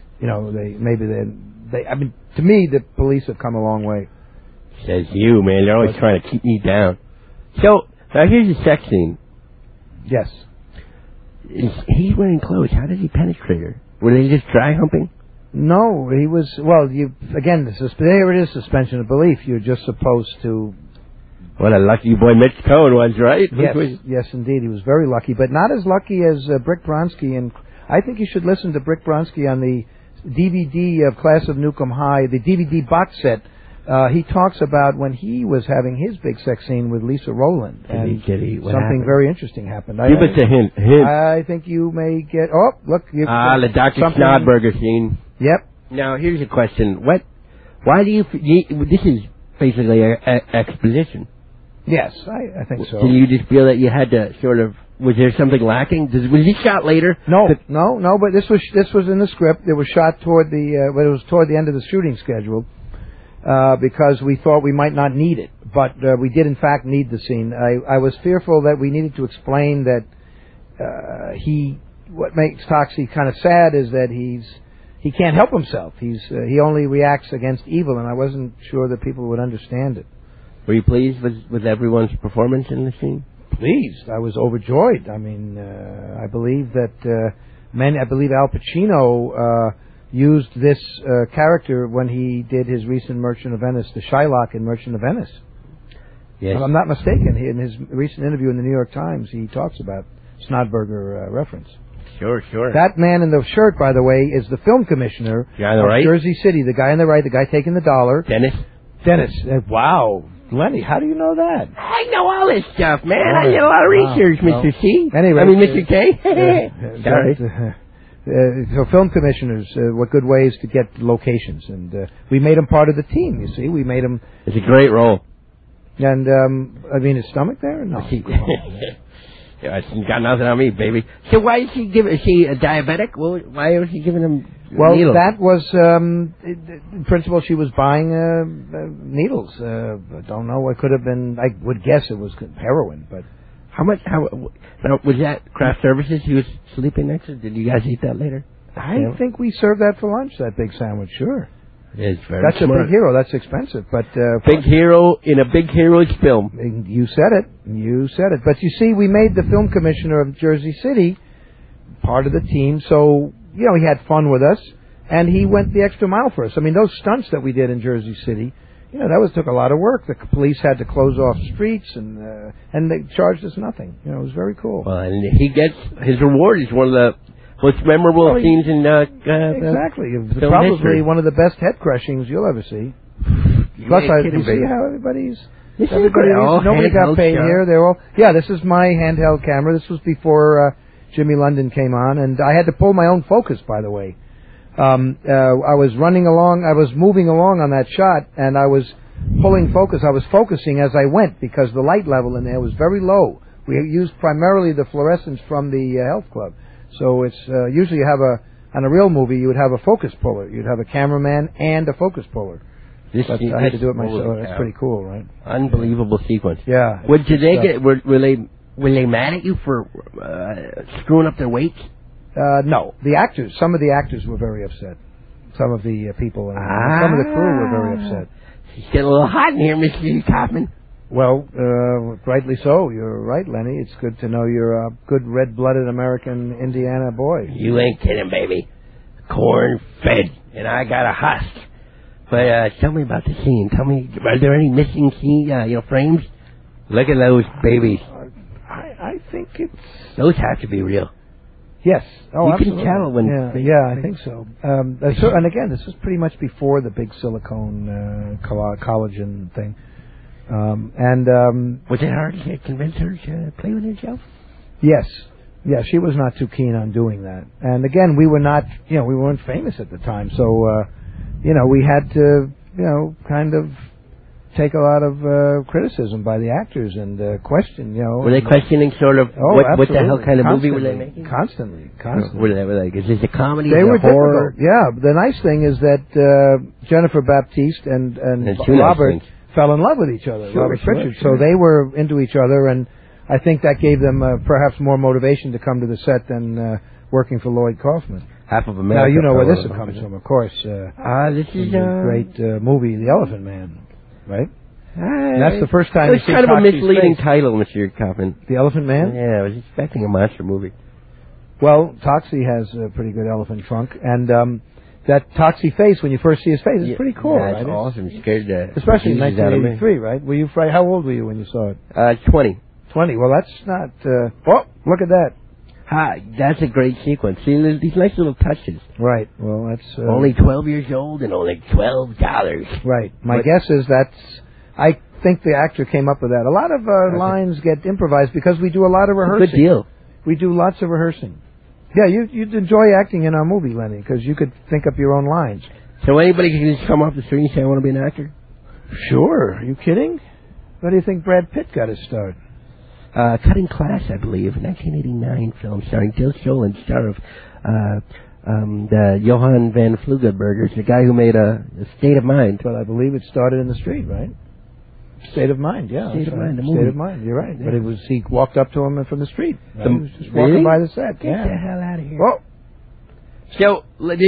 S1: I mean, to me, the police have come a long way.
S2: Says you, man. They're always trying to keep me down. So, now here's the sex scene.
S1: Yes.
S2: He's wearing clothes. How did he penetrate her? Were they just dry humping?
S1: No, he was. Well, there it is, suspension of belief. You're just supposed to.
S2: What a lucky boy Mitch Cohen was, right?
S1: Yes, indeed, he was very lucky, but not as lucky as Brick Bronsky. And I think you should listen to Brick Bronsky on the DVD of Class of Newcomb High, the DVD box set. He talks about when he was having his big sex scene with Lisa Rowland, and something very interesting happened.
S2: Give us a hint.
S1: I think you may get. Oh, look!
S2: The Dr. Snodberger scene.
S1: Yep.
S2: Now here's a question: why do you? This is basically an exposition.
S1: Yes, I think so.
S2: Do you just feel that you had to sort of? Was there something lacking? Was he shot later?
S1: No. But this was in the script. It was shot toward the end of the shooting schedule. Because we thought we might not need it, but we did in fact need the scene. I was fearful that we needed to explain that what makes Toxie kind of sad is that he can't help himself. He only reacts against evil, and I wasn't sure that people would understand it.
S2: Were you pleased with everyone's performance in the scene?
S1: Pleased. I was overjoyed. I mean, I believe that I believe Al Pacino used this character when he did his recent Merchant of Venice, the Shylock in Merchant of Venice.
S2: Yes.
S1: If I'm not mistaken, in his recent interview in the New York Times, he talks about Snodberger reference.
S2: Sure.
S1: That man in the shirt, by the way, is the film commissioner of
S2: right?
S1: Jersey City. The guy on the right, the guy taking the dollar. Dennis. Wow. Lenny, how do you know that?
S2: I know all this stuff, man. I did a lot of research, Mr. C.
S1: Anyway,
S2: Mr. K. Sorry.
S1: So film commissioners, what good ways to get locations. And we made him part of the team, you see. We made him...
S2: It's a great role.
S1: And, his stomach there? No.
S2: Yeah, she's got nothing on me, baby. So why is she giving... Is she a diabetic? Why was she giving him needles?
S1: That was... in principle, she was buying needles. I don't know. It could have been... I would guess it was heroin, but... Now, was that craft services he was sleeping next to? Did you guys eat that later? I think we served that for lunch, that big sandwich, sure.
S2: It's very
S1: That's
S2: smart.
S1: a big hero. That's expensive, but...
S2: big hero in a big hero's film.
S1: You said it. But you see, we made the film commissioner of Jersey City part of the team, so, he had fun with us, and he went the extra mile for us. I mean, those stunts that we did in Jersey City, that took a lot of work. The police had to close off streets, and they charged us nothing. It was very cool.
S2: Well, and he gets his reward is one of the most memorable scenes in
S1: exactly. Probably
S2: history.
S1: One of the best head crushings you'll ever see. Plus, you see how everybody nobody got paid here. They're all this is my handheld camera. This was before Jimmy London came on, and I had to pull my own focus, by the way. I was moving along on that shot, and I was pulling focus. I was focusing as I went because the light level in there was very low. We used primarily the fluorescence from the health club. So it's usually you have on a real movie you would have a focus puller. You'd have a cameraman and a focus puller. But I had to do it myself. That's pretty cool, right?
S2: Unbelievable sequence.
S1: Yeah.
S2: Were they mad at you for screwing up their weights?
S1: No. Some of the actors were very upset. Some of the people, some of the crew were very upset.
S2: It's getting a little hot in here, Mr. Kaufman.
S1: Well, rightly so. You're right, Lenny. It's good to know you're a good red-blooded American Indiana boy.
S2: You ain't kidding, baby. Corn-fed, and I got a husk. But tell me about the scene. Tell me, are there any missing frames? Look at those babies.
S1: I think
S2: those have to be real.
S1: Yes. Oh,
S2: you
S1: absolutely.
S2: can tell when...
S1: Yeah, I think so. And again, this was pretty much before the big silicone collagen thing.
S2: Was it hard to convince her to play with herself?
S1: Yes. Yeah, she was not too keen on doing that. And again, we were not, we weren't famous at the time. So, we had to, kind of take a lot of criticism by the actors and question,
S2: Were they questioning sort of what the hell kind of movie were they making?
S1: Constantly.
S2: Were they like, is this a comedy?
S1: They were
S2: horror?
S1: difficult. Yeah, the nice thing is that Jennifer Baptiste and Robert fell in love with each other, Robert Pritchard. So they were into each other, and I think that gave them perhaps more motivation to come to the set than working for Lloyd Kaufman.
S2: Half of America.
S1: Now, you know where this comes from, of course.
S2: This is
S1: a great movie, The Elephant Man. Right? And that's the first time
S2: it's kind of a misleading title, Mr. Kaufman.
S1: The Elephant Man?
S2: Yeah, I was expecting a monster movie.
S1: Well, Toxie has a pretty good elephant trunk, and that Toxie face, when you first see his face, is pretty cool,
S2: right?
S1: That's
S2: awesome. Scared
S1: especially in 1983, right? Were you how old were you when you saw it?
S2: 20.
S1: 20. Well, that's not... look at that.
S2: That's a great sequence. See, these nice little touches.
S1: Right. Well, that's...
S2: only 12 years old and only $12.
S1: Right. My guess is I think the actor came up with that. A lot of lines get improvised because we do a lot of rehearsing.
S2: Good deal.
S1: We do lots of rehearsing. Yeah, you'd enjoy acting in our movie, Lenny, because you could think up your own lines.
S2: So anybody can just come off the street and say, I want to be an actor?
S1: Sure. Are you kidding? Where do you think Brad Pitt got his start?
S2: Cutting Class, I believe, 1989 film starring Till Schoen, star of the Johann van Flugelberger, the guy who made a State of Mind.
S1: Well, I believe it started in the street, right? State of Mind, yeah.
S2: State of Mind, the
S1: movie. State of Mind, you're right. Yeah. But he walked up to him from the street. Right? He was just
S2: really?
S1: walking by the set.
S2: Get the hell out of here.
S1: Well,
S2: so,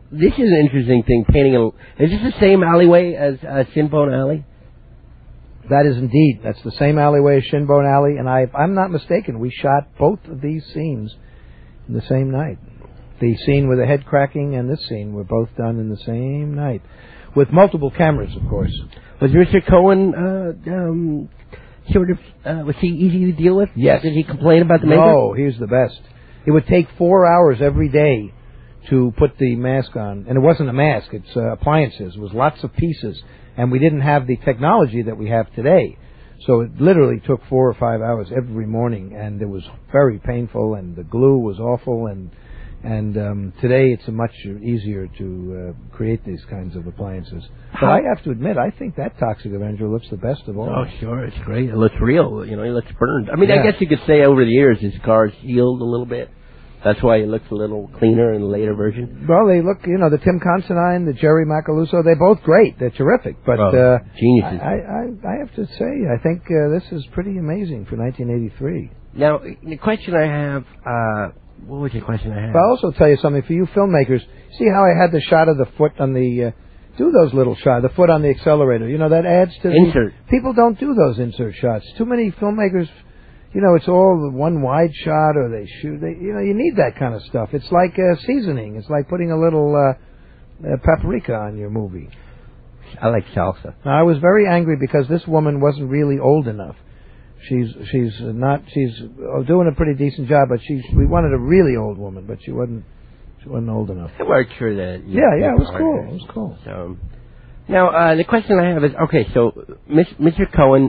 S2: this is an interesting thing. Is this the same alleyway as Shinbone Alley?
S1: That is indeed. That's the same alleyway as Shinbone Alley, and if I'm not mistaken, we shot both of these scenes in the same night. The scene with the head cracking and this scene were both done in the same night, with multiple cameras, of course.
S2: Was Mr. Cohen was he easy to deal with?
S1: Yes.
S2: Did he complain about the makeup?
S1: No, he was the best. It would take 4 hours every day to put the mask on, and it wasn't a mask; it's appliances. It was lots of pieces, and we didn't have the technology that we have today. So it literally took 4 or 5 hours every morning, and it was very painful, and the glue was awful, and today it's much easier to create these kinds of appliances. But I have to admit, I think that Toxic Avenger looks the best of all.
S2: Oh, sure, it's great. It looks real. He looks burned. I mean, I guess you could say over the years his car's healed a little bit. That's why he looks a little cleaner in the later version.
S1: Well, they look, the Tim Considine, the Jerry Macaluso, they're both great. They're terrific. But
S2: geniuses.
S1: I have to say, I think this is pretty amazing for 1983.
S2: Now, the question I have, what was the question I have?
S1: But I'll also tell you something, for you filmmakers, see how I had the shot of the foot on the, do those little shots, the foot on the accelerator. That adds to
S2: insert.
S1: People don't do those insert shots. Too many filmmakers, it's all one wide shot, or they shoot. You need that kind of stuff. It's like seasoning. It's like putting a little paprika on your movie.
S2: I like salsa.
S1: Now, I was very angry because this woman wasn't really old enough. She's doing a pretty decent job, but we wanted a really old woman, but she wasn't old enough.
S2: It worked for that.
S1: Yeah, it was cool. It was cool.
S2: So, now the question I have is, okay, so Mr. Cohen,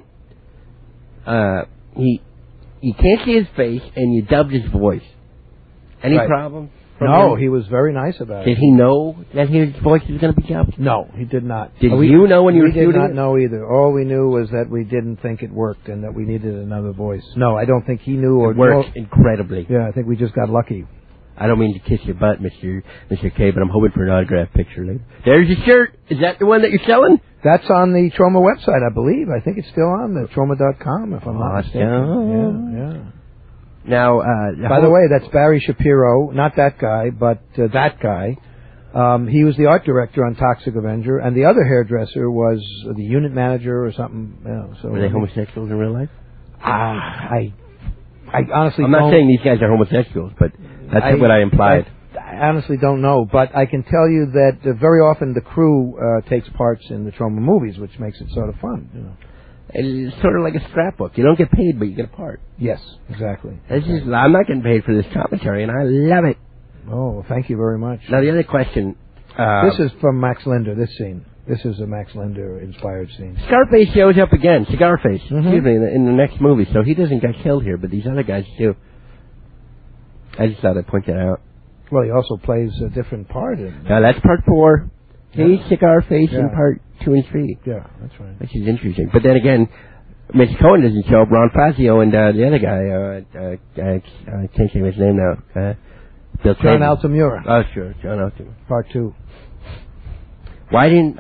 S2: you can't see his face, and you dubbed his voice. Any problems?
S1: No, he was very nice about it.
S2: Did he know that his voice was going to be dubbed?
S1: No, he did not.
S2: Did you know when you were shooting it?
S1: We did not know either. All we knew was that we didn't think it worked and that we needed another voice. No, I don't think he knew.
S2: It worked incredibly.
S1: Yeah, I think we just got lucky.
S2: I don't mean to kiss your butt, Mr. K, but I'm hoping for an autograph picture later. There's your shirt. Is that the one that you're selling?
S1: That's on the Troma website, I believe. I think it's still on the Troma.com, if I'm not mistaken. Yeah.
S2: Now,
S1: by the way, that's Barry Shapiro, not that guy, but that guy. He was the art director on Toxic Avenger, and the other hairdresser was the unit manager or something. So
S2: were they homosexuals in real life?
S1: I honestly
S2: I'm not saying these guys are homosexuals, but that's what I implied.
S1: I honestly don't know, but I can tell you that very often the crew takes parts in the Troma movies, which makes it sort of fun.
S2: It's sort of like a scrapbook. You don't get paid, but you get a part.
S1: Yes, exactly.
S2: I'm not getting paid for this commentary, and I love it.
S1: Oh, thank you very much.
S2: Now, the other question.
S1: This is from Max Linder, this scene. This is a Max Linder-inspired scene.
S2: Scarface shows up again, Cigarface, excuse me, in the next movie. So he doesn't get killed here, but these other guys do. I just thought I'd point that out.
S1: Well, he also plays a different part.
S2: Now, that's part 4. He's Cigarface in part 2 and 3.
S1: Yeah, that's right.
S2: Which is interesting. But then again, Mr. Cohen doesn't show up. Ron Fazio and the other guy, I can't say his name now.
S1: John Altamura.
S2: Oh, sure, John Altamura.
S1: Part 2.
S2: Why didn't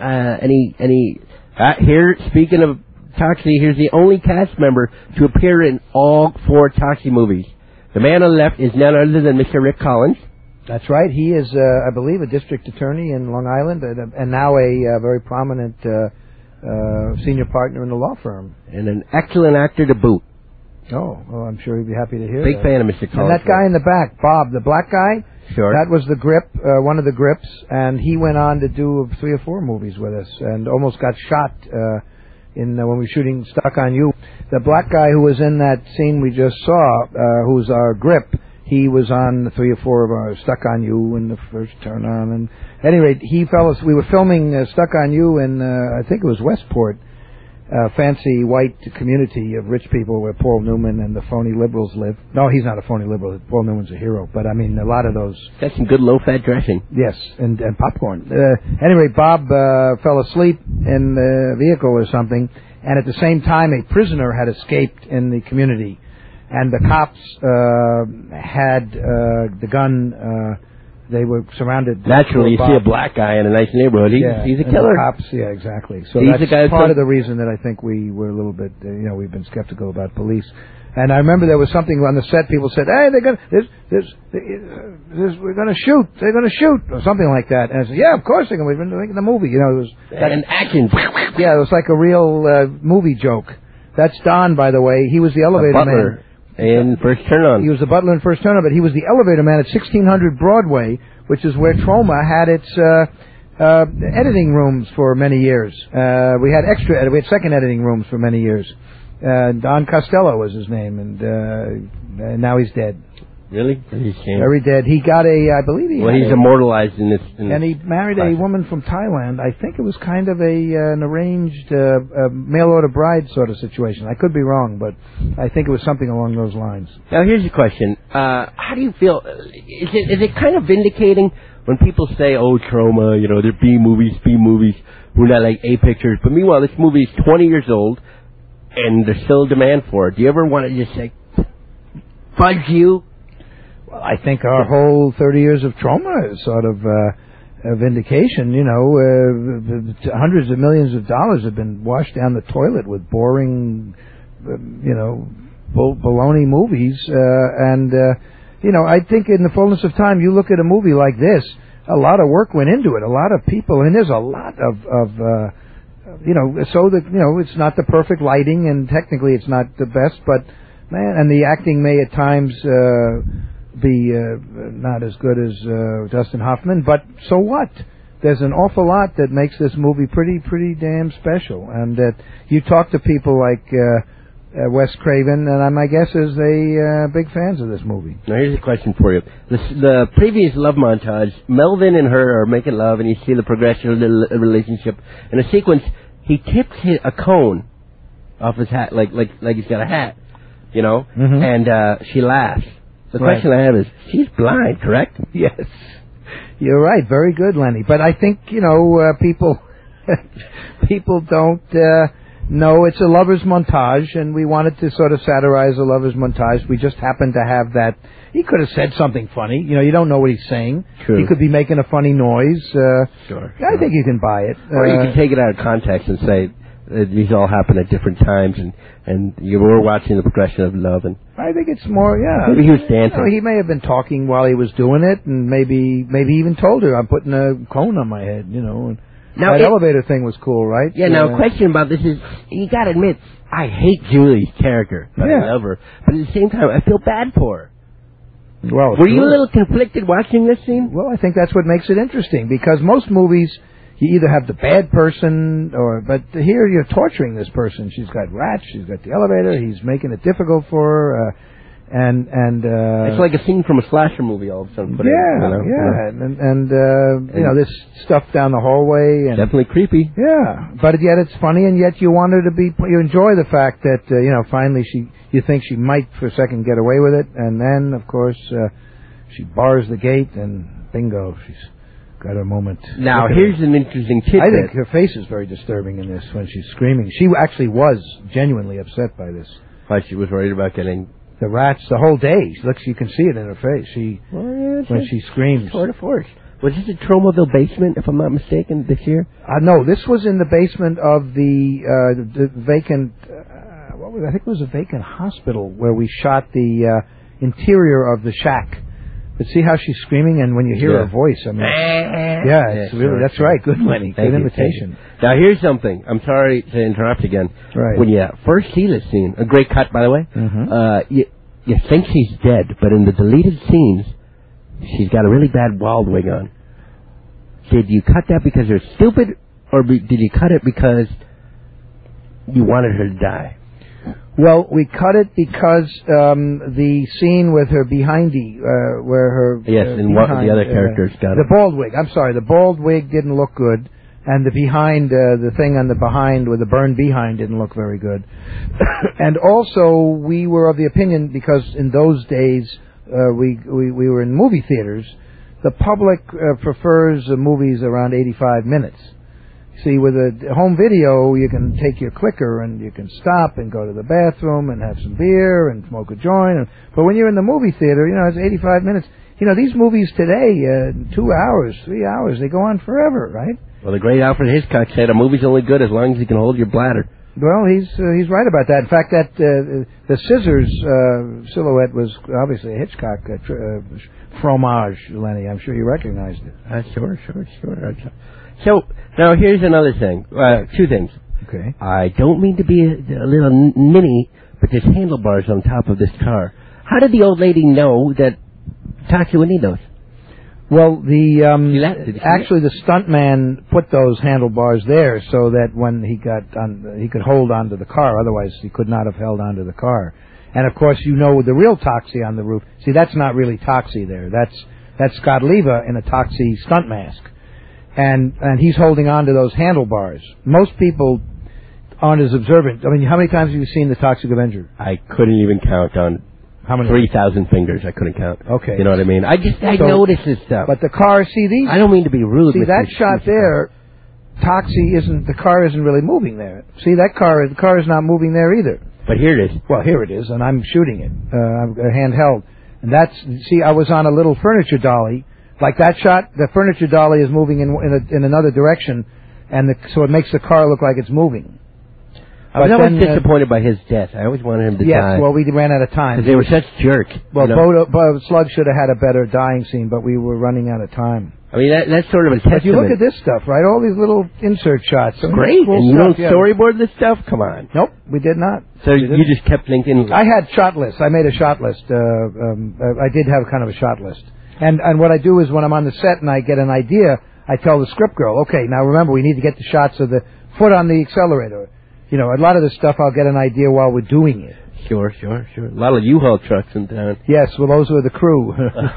S2: here, speaking of Toxie, here's the only cast member to appear in all 4 Toxie movies. The man on the left is none other than Mr. Rick Collins.
S1: That's right. He is, I believe, a district attorney in Long Island and now a very prominent senior partner in the law firm.
S2: And an excellent actor to boot.
S1: Oh, well, I'm sure he'd be happy to hear
S2: Big fan of Mr. Collins.
S1: And that guy in the back, Bob, the black guy,
S2: sure.
S1: That was the grip, one of the grips, and he went on to do 3 or 4 movies with us and almost got shot when we were shooting Stuck on You. The black guy who was in that scene we just saw, who's our grip, he was on 3 or 4 of our Stuck on You in the first turn on. And at any rate, we were filming Stuck on You in, I think it was Westport, fancy white community of rich people where Paul Newman and the phony liberals live. No, he's not a phony liberal. Paul Newman's a hero. But, I mean, a lot of those...
S2: Got some good low-fat dressing.
S1: Yes, and popcorn. Anyway, Bob fell asleep in the vehicle or something, and at the same time a prisoner had escaped in the community. And the cops had the gun... they were surrounded.
S2: Naturally, you see a black guy in a nice neighborhood. He's a killer.
S1: The cops, yeah, exactly. So
S2: he's
S1: that's
S2: the guy
S1: part of the reason that I think we were a little bit, we've been skeptical about police. And I remember there was something on the set. People said, "Hey, they're gonna, we're gonna shoot. They're gonna shoot," or something like that. And I said, "Yeah, of course they're gonna. We've been making the movie. You know, it was
S2: and action.
S1: Yeah, it was like a real movie joke." That's Don, by the way. He was the elevator man
S2: in First Turn On.
S1: He was the butler in First Turn On, but he was the elevator man at 1600 Broadway, which is where Troma had its editing rooms for many years. We had second editing rooms for many years. Don Costello was his name, and now he's dead.
S2: Really?
S1: Very dead. He got I believe he.
S2: Well, he's immortalized in this.
S1: And he married a woman from Thailand. I think it was kind of an arranged mail order bride sort of situation. I could be wrong, but I think it was something along those lines.
S2: Now, here's a question: how do you feel? Is it kind of vindicating when people say, "Oh, Troma, you know, they're B movies. We're not like A pictures." But meanwhile, this movie is 20 years old, and there's still demand for it. Do you ever want to just say, "Fudge you"?
S1: Well, I think our whole 30 years of Troma is sort of a vindication. You know, hundreds of millions of dollars have been washed down the toilet with boring, baloney movies. You know, I think in the fullness of time, you look at a movie like this, a lot of work went into it. A lot of people, and there's a lot of so that, you know, it's not the perfect lighting, and technically it's not the best, but, man, and the acting may at times be not as good as Dustin Hoffman, but so what? There's an awful lot that makes this movie pretty damn special. And that you talk to people like Wes Craven, and my guess is they big fans of this movie.
S2: Now here's a question for you: the previous love montage, Melvin and her are making love, and you see the progression of the relationship. In a sequence, he tips a cone off his hat, like he's got a hat, you know, and she laughs. The question I have is, she's blind, correct?
S1: Yes. You're right. Very good, Lenny. But I think, you know, people don't know it's a lover's montage, and we wanted to sort of satirize a lover's montage. We just happened to have that. He could have said something funny. You know, you don't know what he's saying.
S2: True.
S1: He could be making a funny noise.
S2: Sure.
S1: I think you can buy it.
S2: Or you can take it out of context and say, these all happen at different times, and you were watching the progression of love. And
S1: I think it's more, yeah.
S2: Maybe he was dancing.
S1: You know, he may have been talking while he was doing it, and maybe he even told her, "I'm putting a cone on my head," you know. And
S2: now
S1: that elevator thing was cool, right?
S2: Yeah. Now, a question about this is, you got to admit, I hate Julie's character. I love her, but at the same time, I feel bad for her.
S1: Well,
S2: were you a little conflicted watching this scene?
S1: Well, I think that's what makes it interesting, because most movies, you either have the bad person, but here you're torturing this person. She's got rats, she's got the elevator, he's making it difficult for her, and
S2: it's like a scene from a slasher movie all of a sudden.
S1: You know, this stuff down the hallway, and
S2: definitely creepy.
S1: Yeah, but yet it's funny, and yet you want her to be. You enjoy the fact that you know, finally you think she might for a second get away with it, and then of course she bars the gate, and bingo, she's got a moment.
S2: Now, here's an interesting tidbit.
S1: I think her face is very disturbing in this when she's screaming. She actually was genuinely upset by this.
S2: Why, she was worried about getting
S1: the rats the whole day. Look, you can see it in her face. When she screams.
S2: Tour de force. Was this a Tromaville basement, if I'm not mistaken, this year?
S1: No, this was in the basement of the vacant. I think it was a vacant hospital where we shot the interior of the shack. But see how she's screaming, and when you hear her voice, I mean, it's really, that's right. Good, Lenny. Good imitation.
S2: Now, here's something. I'm sorry to interrupt again.
S1: Right.
S2: When you first see this scene, a great cut, by the way, you think she's dead, but in the deleted scenes, she's got a really bad bald wig on. Did you cut that because you're stupid, or did you cut it because you wanted her to die?
S1: Well, we cut it because the scene with her behindy, where her
S2: and what the other characters got
S1: the bald wig. I'm sorry, the bald wig didn't look good, and the behind, the thing on the behind with the burned behind didn't look very good. And also, we were of the opinion, because in those days we were in movie theaters, the public prefers movies around 85 minutes. See, with a home video, you can take your clicker and you can stop and go to the bathroom and have some beer and smoke a joint. But when you're in the movie theater, you know, it's 85 minutes. You know, these movies today, 2 hours, 3 hours, they go on forever, right?
S2: Well, the great Alfred Hitchcock said a movie's only good as long as you can hold your bladder.
S1: Well, he's right about that. In fact, that the scissors silhouette was obviously a Hitchcock fromage, Lenny. I'm sure you recognized it.
S2: Sure. So now here's another thing. Two things.
S1: Okay.
S2: I don't mean to be a little ninny, but there's handlebars on top of this car. How did the old lady know that Taxi would need those?
S1: Well, actually the stuntman put those handlebars there so that when he could hold onto the car. Otherwise, he could not have held onto the car. And of course, the real Toxie on the roof. See, that's not really Toxie there. That's Scott Leva in a Toxie stunt mask, and he's holding onto those handlebars. Most people aren't as observant. I mean, how many times have you seen the Toxic Avenger?
S2: I couldn't even count on. How many? 3,000 fingers. I couldn't count.
S1: Okay.
S2: You know what I mean? I noticed this stuff.
S1: But the car, see these?
S2: I don't mean to be rude.
S1: See that shot there? Toxie the car isn't really moving there. See the car is not moving there either.
S2: But here it is.
S1: Well, here it is, and I'm shooting it, handheld. And I was on a little furniture dolly. Like that shot, the furniture dolly is moving in another direction, and so it makes the car look like it's moving.
S2: I was always disappointed by his death. I always wanted him to die.
S1: Yes, well, we ran out of time.
S2: Because they were such jerks.
S1: Well, Slug should have had a better dying scene, but we were running out of time.
S2: I mean, that's sort of a testament.
S1: But you look at this stuff, right? All these little insert shots.
S2: Great.
S1: Cool
S2: and you
S1: stuff,
S2: don't storyboard this stuff? Come on.
S1: Nope, we did not.
S2: So you just kept thinking...
S1: I had shot lists. I made a shot list. I did have kind of a shot list. And what I do is when I'm on the set and I get an idea, I tell the script girl, okay, now remember, we need to get the shots of the foot on the accelerator. You know, a lot of this stuff I'll get an idea while we're doing it.
S2: Sure. A lot of U-Haul trucks in town.
S1: Yes, well, those were the crew.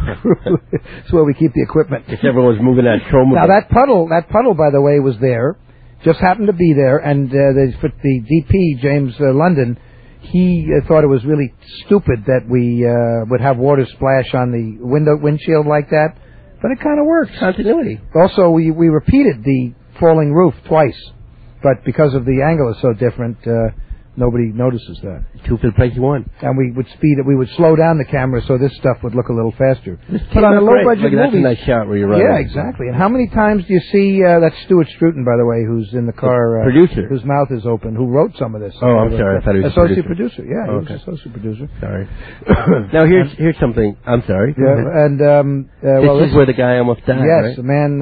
S1: That's where we keep the equipment.
S2: If everyone was moving that chrome.
S1: Now, that puddle, by the way, was there. Just happened to be there. And the DP, James London, he thought it was really stupid that we would have water splash on the windshield like that. But it kind of works.
S2: Continuity.
S1: Also, we repeated the falling roof twice. But because of the angle is so different, nobody notices that.
S2: Two for the price you want.
S1: And we would we would slow down the camera so this stuff would look a little faster.
S2: But on a low-budget movie... That's a nice shot where you're running.
S1: Yeah, exactly. And how many times do you see... that's Stuart Struten, by the way, who's in the car...
S2: producer.
S1: Whose mouth is open, who wrote some of this.
S2: Oh, I'm sorry. I thought he was
S1: associate producer. Yeah, he was associate producer.
S2: Sorry. Now, here's something... I'm sorry.
S1: Yeah, and...
S2: this is where the guy almost died,
S1: yes,
S2: right?
S1: the man...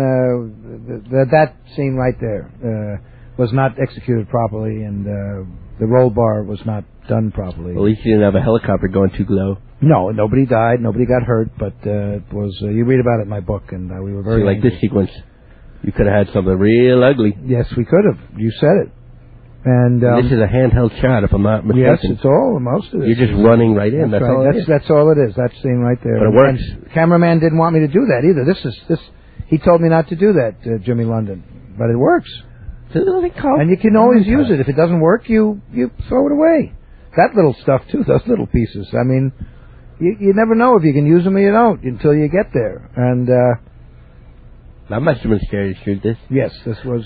S1: that scene right there was not executed properly, and the roll bar was not done properly.
S2: Well, at least you didn't have a helicopter going too low.
S1: No, nobody died, nobody got hurt, but it was... you read about it in my book, and we were very...
S2: So like this sequence, you could have had something real ugly.
S1: Yes, we could have. You said it. And
S2: this is a handheld shot, if I'm not mistaken.
S1: Yes, it's most of it.
S2: You're just running right in. That's all it is.
S1: That's all it is. That scene right there.
S2: But it works.
S1: And cameraman didn't want me to do that either. He told me not to do that, Jimmy London. But it works. And you can always use it. If it doesn't work, you throw it away. That little stuff, too, those little pieces. I mean, you never know if you can use them or you don't until you get there. And
S2: that must have been scary to shoot this.
S1: Yes, this was...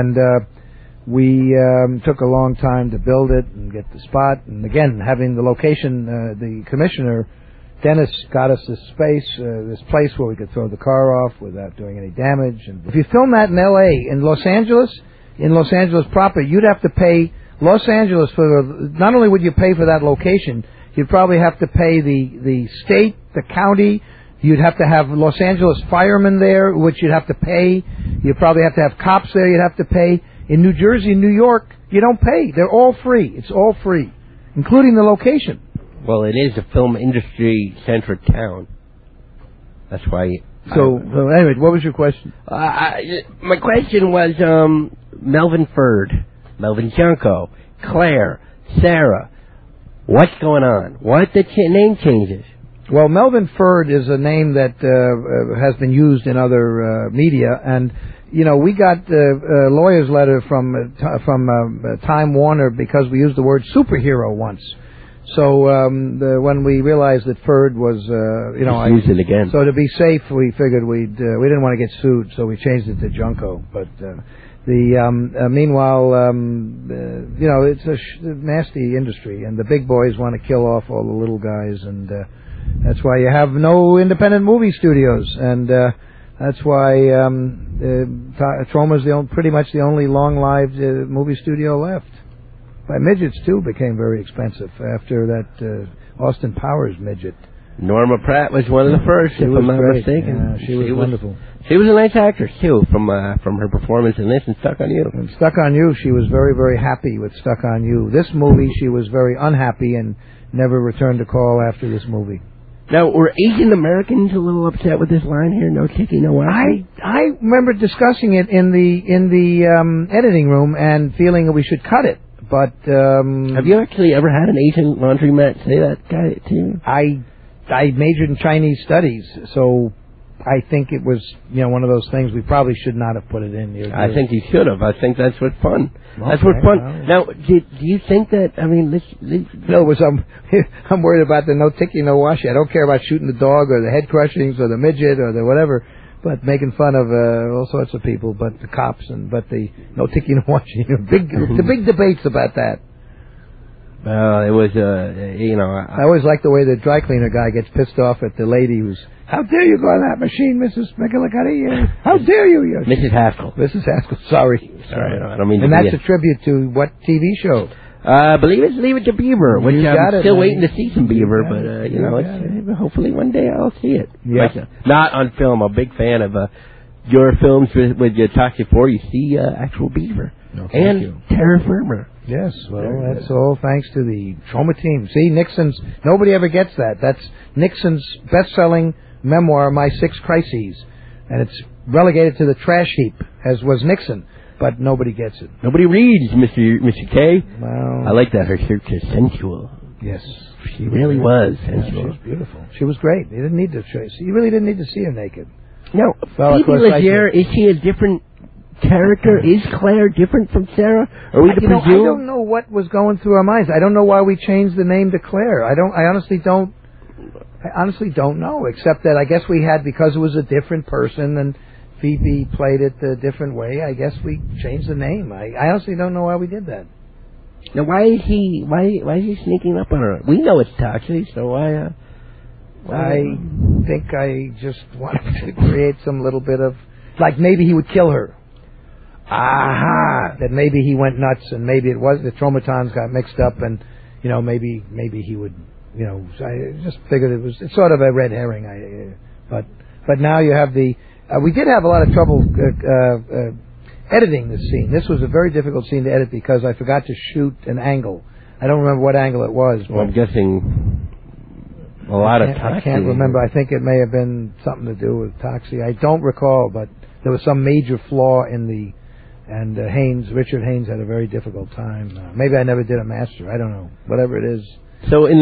S1: we took a long time to build it and get the spot. And again, having the location, the commissioner, Dennis, got us this space, this place where we could throw the car off without doing any damage. And if you film that in L.A., in Los Angeles proper, you'd have to pay Los Angeles not only would you pay for that location, you'd probably have to pay the state, the county. You'd have to have Los Angeles firemen there, which you'd have to pay. You'd probably have to have cops there. You'd have to pay. In New Jersey and New York, you don't pay. They're all free. It's all free, including the location.
S2: Well, it is a film industry-centric town. That's why...
S1: So anyway, what was your question?
S2: My question was Melvin Ferd, Melvin Junko, Claire, Sarah. What's going on? What the name changes?
S1: Well, Melvin Ferd is a name that has been used in other media, and you know we got a lawyer's letter from Time Warner because we used the word superhero once. So when we realized that Ferd was,
S2: use it again.
S1: So to be safe, we figured we didn't want to get sued, so we changed it to Junko. But meanwhile, it's a nasty industry, and the big boys want to kill off all the little guys, and that's why you have no independent movie studios, and that's why Troma is pretty much the only long-lived movie studio left. midgets too became very expensive after that Austin Powers midget.
S2: Norma Pratt was one of the first, if I'm not mistaken.
S1: Yeah, she was wonderful.
S2: She was a nice actress too, from her performance in this and Stuck on You.
S1: And Stuck on You, she was very, very happy with Stuck on You. This movie, she was very unhappy and never returned a call after this movie.
S2: Now, were Asian Americans a little upset with this line here? No chicky, no washi?
S1: I remember discussing it in the editing room and feeling that we should cut it. But
S2: have you actually ever had an Asian laundromat say that guy to you?
S1: I majored in Chinese studies, so I think it was one of those things we probably should not have put it in.
S2: I think you should have. I think that's what's fun.
S1: Okay,
S2: that's what's fun.
S1: Well.
S2: Now, do you think that? I mean,
S1: no, I'm worried about the no ticky, no washi. I don't care about shooting the dog or the head crushings or the midget or the whatever, but making fun of all sorts of people, but the cops but the no ticky, no washi. The big debates about that.
S2: It was,
S1: I always like the way the dry cleaner guy gets pissed off at the lady who's, how dare you go on that machine, Mrs. McGillicuddy? How dare you?
S2: Mrs. Haskell.
S1: Mrs. Haskell, sorry.
S2: I don't mean
S1: and that's a tribute to what TV show?
S2: I believe it's Leave It to Beaver, which I'm still waiting to see some Beaver, but, hopefully one day I'll see it.
S1: Yeah.
S2: Not on film. I'm a big fan of your films with your Toxic 4. You see actual beaver.
S1: No,
S2: and terra firma.
S1: Yes, well, that's all thanks to the Troma team. See, nobody ever gets that. That's Nixon's best-selling memoir, My Six Crises. And it's relegated to the trash heap, as was Nixon. But nobody gets it.
S2: Nobody reads, Mr. K.
S1: Well,
S2: I like that. Her shirt is sensual.
S1: Yes.
S2: She really was sensual.
S1: She was beautiful. She was great. You really didn't need to see her naked.
S2: Now, Phoebe Lazier, is she a different character? Is Claire different from Sarah? Are we to presume?
S1: I don't know what was going through our minds. I don't know why we changed the name to Claire. I honestly don't know, except that I guess we had, because it was a different person and Phoebe played it a different way, I guess we changed the name. I honestly don't know why we did that.
S2: Now, why is he sneaking up on her? We know it's Toxic, so why
S1: I think I just wanted to create some little bit of, like maybe he would kill her. Aha! That maybe he went nuts, and maybe it was the Tromatons got mixed up, and maybe he would, I just figured it's sort of a red herring. But now you have we did have a lot of trouble editing this scene. This was a very difficult scene to edit because I forgot to shoot an angle. I don't remember what angle it was.
S2: Well, I'm guessing a lot of Toxie.
S1: I can't remember. I think it may have been something to do with Toxie. I don't recall, but there was some major flaw in and Richard Haynes had a very difficult time. Maybe I never did a master. I don't know. Whatever it is.
S2: So in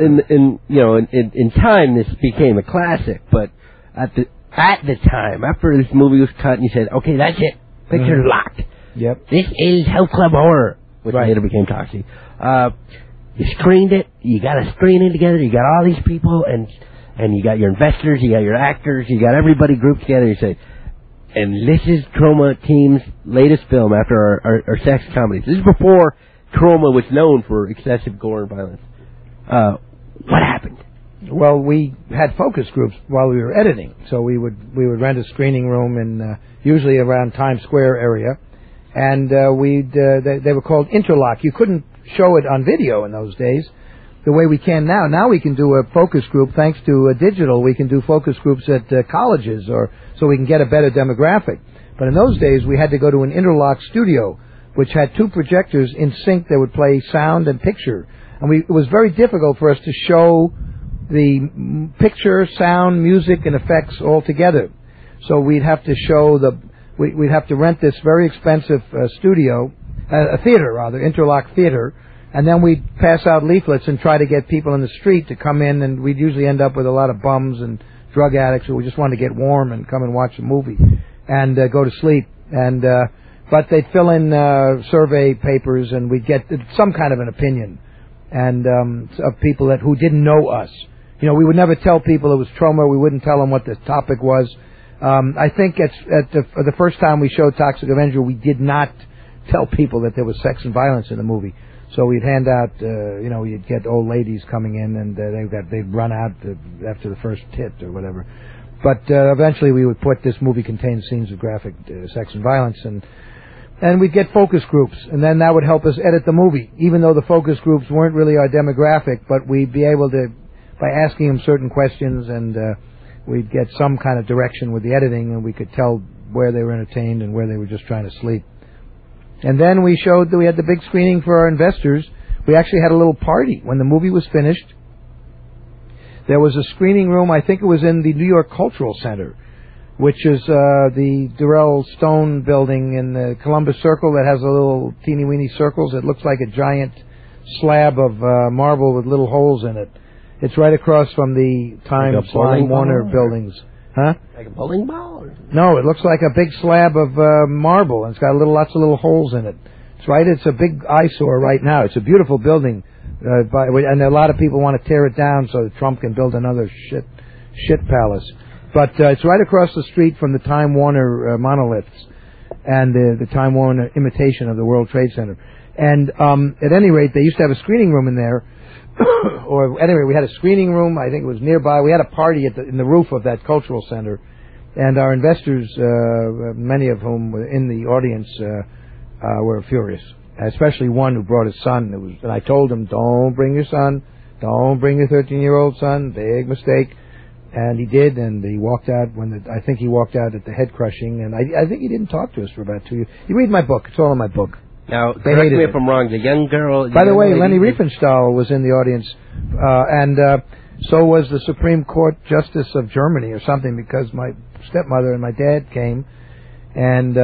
S2: time, this became a classic. But at the time, after this movie was cut, and you said, "Okay, that's it. Picture's locked.
S1: Yep.
S2: This is Health Club Horror," which later became Toxie. You screened it. You got a screening together. You got all these people, and you got your investors. You got your actors. You got everybody grouped together. You say, and this is Troma Team's latest film after our sex comedies. This is before Troma was known for excessive gore and violence. What happened?
S1: Well, we had focus groups while we were editing, so we would rent a screening room in usually around Times Square area, and they were called interlock. You couldn't show it on video in those days the way we can now. Now we can do a focus group thanks to digital. We can do focus groups at colleges, so we can get a better demographic. But in those days, we had to go to an interlock studio, which had two projectors in sync that would play sound and picture, and it was very difficult for us to show the picture, sound, music, and effects all together. So we'd have to we'd have to rent this very expensive studio, a theater rather, interlock theater, and then we'd pass out leaflets and try to get people in the street to come in, and we'd usually end up with a lot of bums and drug addicts who just wanted to get warm and come and watch a movie and go to sleep. But they'd fill in survey papers, and we'd get some kind of an opinion and of people who didn't know us. We would never tell people it was Troma. We wouldn't tell them what the topic was. I think the first time we showed Toxic Avenger, we did not tell people that there was sex and violence in the movie. So we'd hand out, you'd get old ladies coming in, and they'd run out after the first tit or whatever. But eventually we would put this movie contains scenes of graphic sex and violence, And we'd get focus groups, and then that would help us edit the movie, even though the focus groups weren't really our demographic, but we'd be able to, by asking them certain questions, and we'd get some kind of direction with the editing, and we could tell where they were entertained and where they were just trying to sleep. And then we showed that we had the big screening for our investors. We actually had a little party when the movie was finished. There was a screening room, I think it was in the New York Cultural Center, which is the Durrell Stone building in the Columbus Circle that has a little teeny-weeny circles. It looks like a giant slab of marble with little holes in it. It's right across from the Time Warner buildings. Huh?
S2: Like a bowling ball?
S1: No, it looks like a big slab of marble, and it's got lots of little holes in it. It's a big eyesore right now. It's a beautiful building, and a lot of people want to tear it down so that Trump can build another shit palace. But it's right across the street from the Time Warner monoliths and the Time Warner imitation of the World Trade Center. And at any rate, they used to have a screening room in there. Or anyway, we had a screening room. I think it was nearby. We had a party in the roof of that cultural center, and our investors, many of whom were in the audience, were furious. Especially one who brought his son. And I told him, "Don't bring your son. Don't bring your 13-year-old son. Big mistake." And he did, and he walked out I think he walked out at the head crushing, and I think he didn't talk to us for about 2 years. You read my book; it's all in my book.
S2: Now, correct me if I'm wrong, the young girl...
S1: By the way, Leni Riefenstahl was in the audience, and so was the Supreme Court Justice of Germany or something, because my stepmother and my dad came, and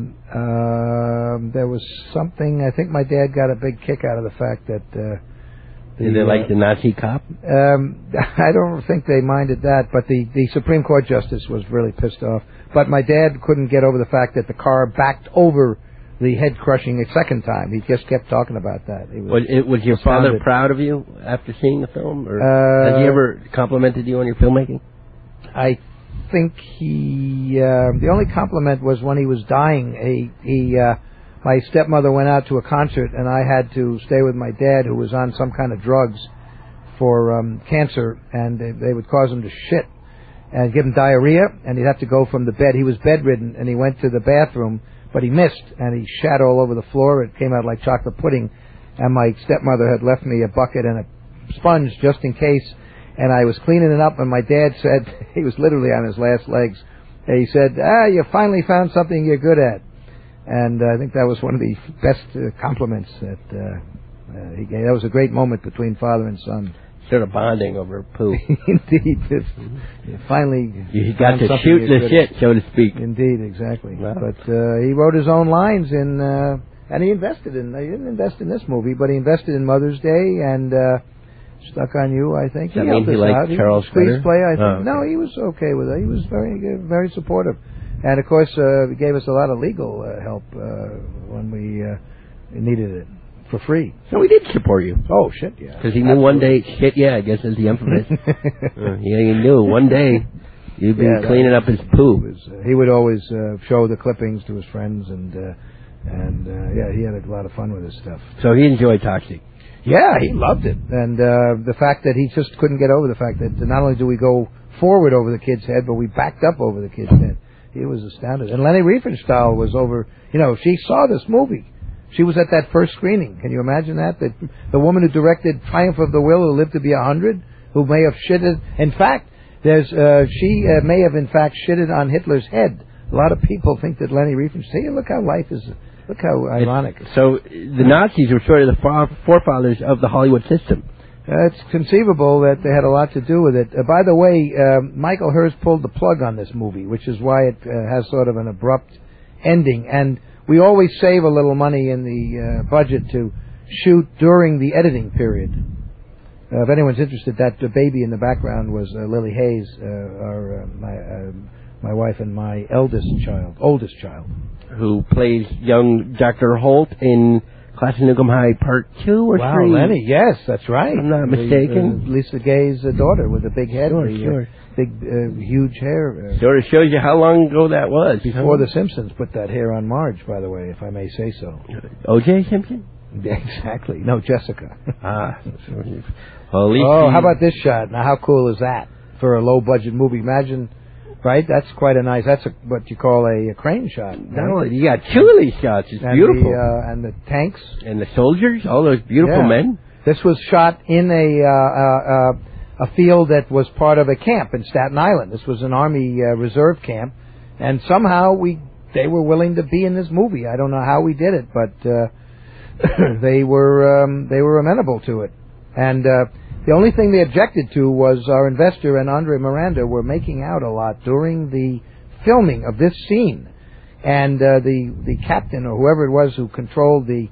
S1: there was something, I think my dad got a big kick out of the fact that...
S2: Did they like the Nazi cop?
S1: I don't think they minded that, but the Supreme Court Justice was really pissed off. But my dad couldn't get over the fact that the car backed over the head crushing a second time. He just kept talking about that.
S2: Was your father proud of you after seeing the film? Or has he ever complimented you on your filmmaking?
S1: I think the only compliment was when he was dying. My stepmother went out to a concert, and I had to stay with my dad, who was on some kind of drugs for cancer, and they would cause him to shit and give him diarrhea, and he'd have to go from the bed. He was bedridden, and he went to the bathroom, but he missed, and he shat all over the floor. It came out like chocolate pudding, and my stepmother had left me a bucket and a sponge just in case, and I was cleaning it up, and my dad said, he was literally on his last legs, he said, you finally found something you're good at. And I think that was one of the best compliments that he gave. That was a great moment between father and son.
S2: Sort of bonding over poo.
S1: Indeed. Finally...
S2: You got to shoot the shit, so to speak.
S1: Indeed, exactly. Wow. But he wrote his own lines and he invested he didn't invest in this movie, but he invested in Mother's Day and Stuck on You, I think.
S2: That means he liked Charles Screenplay?
S1: Play, I think. Oh, okay. No, he was okay with it. He was very supportive. And, of course, he gave us a lot of legal help when we needed it for free.
S2: So he did support you.
S1: Oh, shit, yeah.
S2: Because he knew one day, I guess is the infamous. He knew one day you'd be cleaning up his poo.
S1: He would always show the clippings to his friends, and he had a lot of fun with his stuff.
S2: So he enjoyed Toxic.
S1: Yeah, he loved it. And the fact that he just couldn't get over the fact that not only do we go forward over the kid's head, but we backed up over the kid's head. He was astounded. And Leni Riefenstahl was over, she saw this movie. She was at that first screening. Can you imagine that? The woman who directed Triumph of the Will, who lived to be 100, who may have shitted. In fact, she may have in fact shitted on Hitler's head. A lot of people think that Leni Riefenstahl, look how life is, look how ironic.
S2: So the Nazis were sort of the forefathers of the Hollywood system.
S1: It's conceivable that they had a lot to do with it. By the way, Michael Hirst pulled the plug on this movie, which is why it has sort of an abrupt ending. And we always save a little money in the budget to shoot during the editing period. If anyone's interested, that baby in the background was Lily Hayes, my wife and my oldest child.
S2: Who plays young Dr. Holt in Class of Nukem High Part 2 or 3?
S1: Wow, Lenny, yes, that's right.
S2: I'm not mistaken.
S1: Lisa Gay's daughter with the big head.
S2: Sure.
S1: Big, huge hair.
S2: Sort of shows you how long ago that was.
S1: Before The Simpsons put that hair on Marge, by the way, if I may say so.
S2: O.J. Simpson?
S1: Yeah, exactly. No, Jessica.
S2: Well, at least
S1: how about this shot? Now, how cool is that for a low-budget movie? Imagine right? That's quite a nice. That's what you call a crane shot.
S2: No, you got two of these shots. It's
S1: and
S2: beautiful.
S1: And the tanks
S2: and the soldiers, all those beautiful men.
S1: This was shot in a field that was part of a camp in Staten Island. This was an Army reserve camp, and somehow they were willing to be in this movie. I don't know how we did it, but they were amenable to it. And the only thing they objected to was our investor and Andre Miranda were making out a lot during the filming of this scene, and the captain or whoever it was who controlled the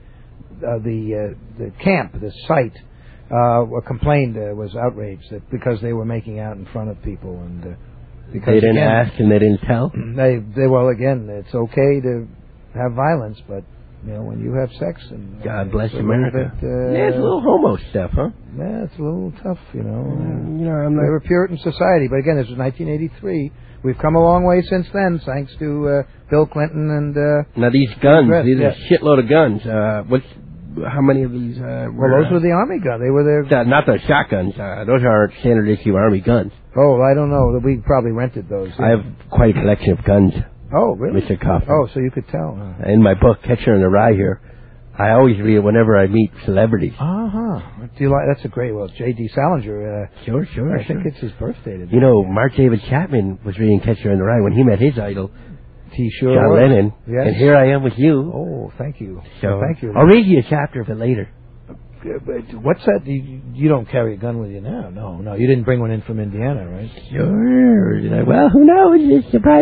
S1: camp, the site, complained, was outraged that because they were making out in front of people, and because
S2: they didn't ask and they didn't tell.
S1: They well, again, it's okay to have violence, but when you have sex, and
S2: God bless America. It's a little homo stuff, huh?
S1: Yeah, it's a little tough,
S2: I'm
S1: We're a Puritan society, but again, this was 1983. We've come a long way since then, thanks to Bill Clinton and.
S2: Now these guns, these are a shitload of guns. How many of these?
S1: Well, those were the Army guns. They were their.
S2: Not the shotguns. Those aren't standard issue Army guns.
S1: Oh, I don't know. We probably rented those.
S2: I have quite a collection of guns.
S1: Oh, really?
S2: Mr. Kaufman.
S1: Oh, so you could tell.
S2: In my book, Catcher in the Rye here, I always read it whenever I meet celebrities.
S1: Do you like? That's a great. Well, J.D. Salinger.
S2: Sure.
S1: I think it's his birthday today.
S2: Mark David Chapman was reading Catcher in the Rye when he met his idol,
S1: John
S2: Lennon.
S1: Yes.
S2: And here I am with you.
S1: Oh, thank you.
S2: So
S1: thank you.
S2: I'll read you a chapter of it later.
S1: What's that? You don't carry a gun with you now? No. You didn't bring one in from Indiana, right?
S2: Sure. Well, who knows? It's surprise.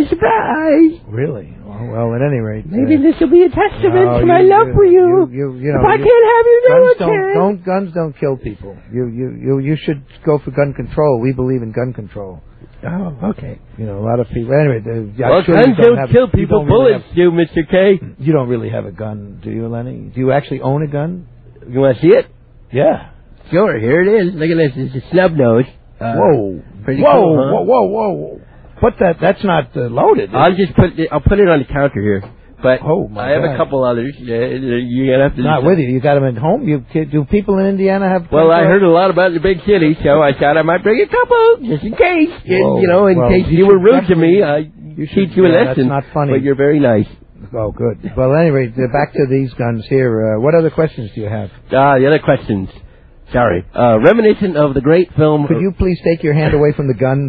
S1: Really? Well, at any rate,
S2: maybe this will be a testament to my love for you. If I can't have you, no one can.
S1: Guns don't kill people. You should go for gun control. We believe in gun control.
S2: Oh, okay.
S1: A lot of people. Anyway,
S2: guns don't kill people. Bullets do, Mr. K.
S1: You don't really have a gun, do you, Lenny? Do you actually own a gun?
S2: You want to see it?
S1: Yeah.
S2: Sure. Here it is. Look at this. It's a snub nose.
S1: Whoa.
S2: Pretty cool, huh?
S1: Whoa. That's not loaded.
S2: I'll put it on the counter here. But I have
S1: God.
S2: a couple others. You're gonna have to.
S1: Not with you. You got them at home. Do people in Indiana have?
S2: Well, I heard a lot about the big city, so I thought I might bring a couple just in case. In case you were rude to me, I teach you a lesson.
S1: That's not funny.
S2: But you're very nice.
S1: Oh, good. Well, anyway, back to these guns here. What other questions do you have?
S2: The other questions. Sorry. Reminiscent of the great film.
S1: Could you please take your hand away from the gun?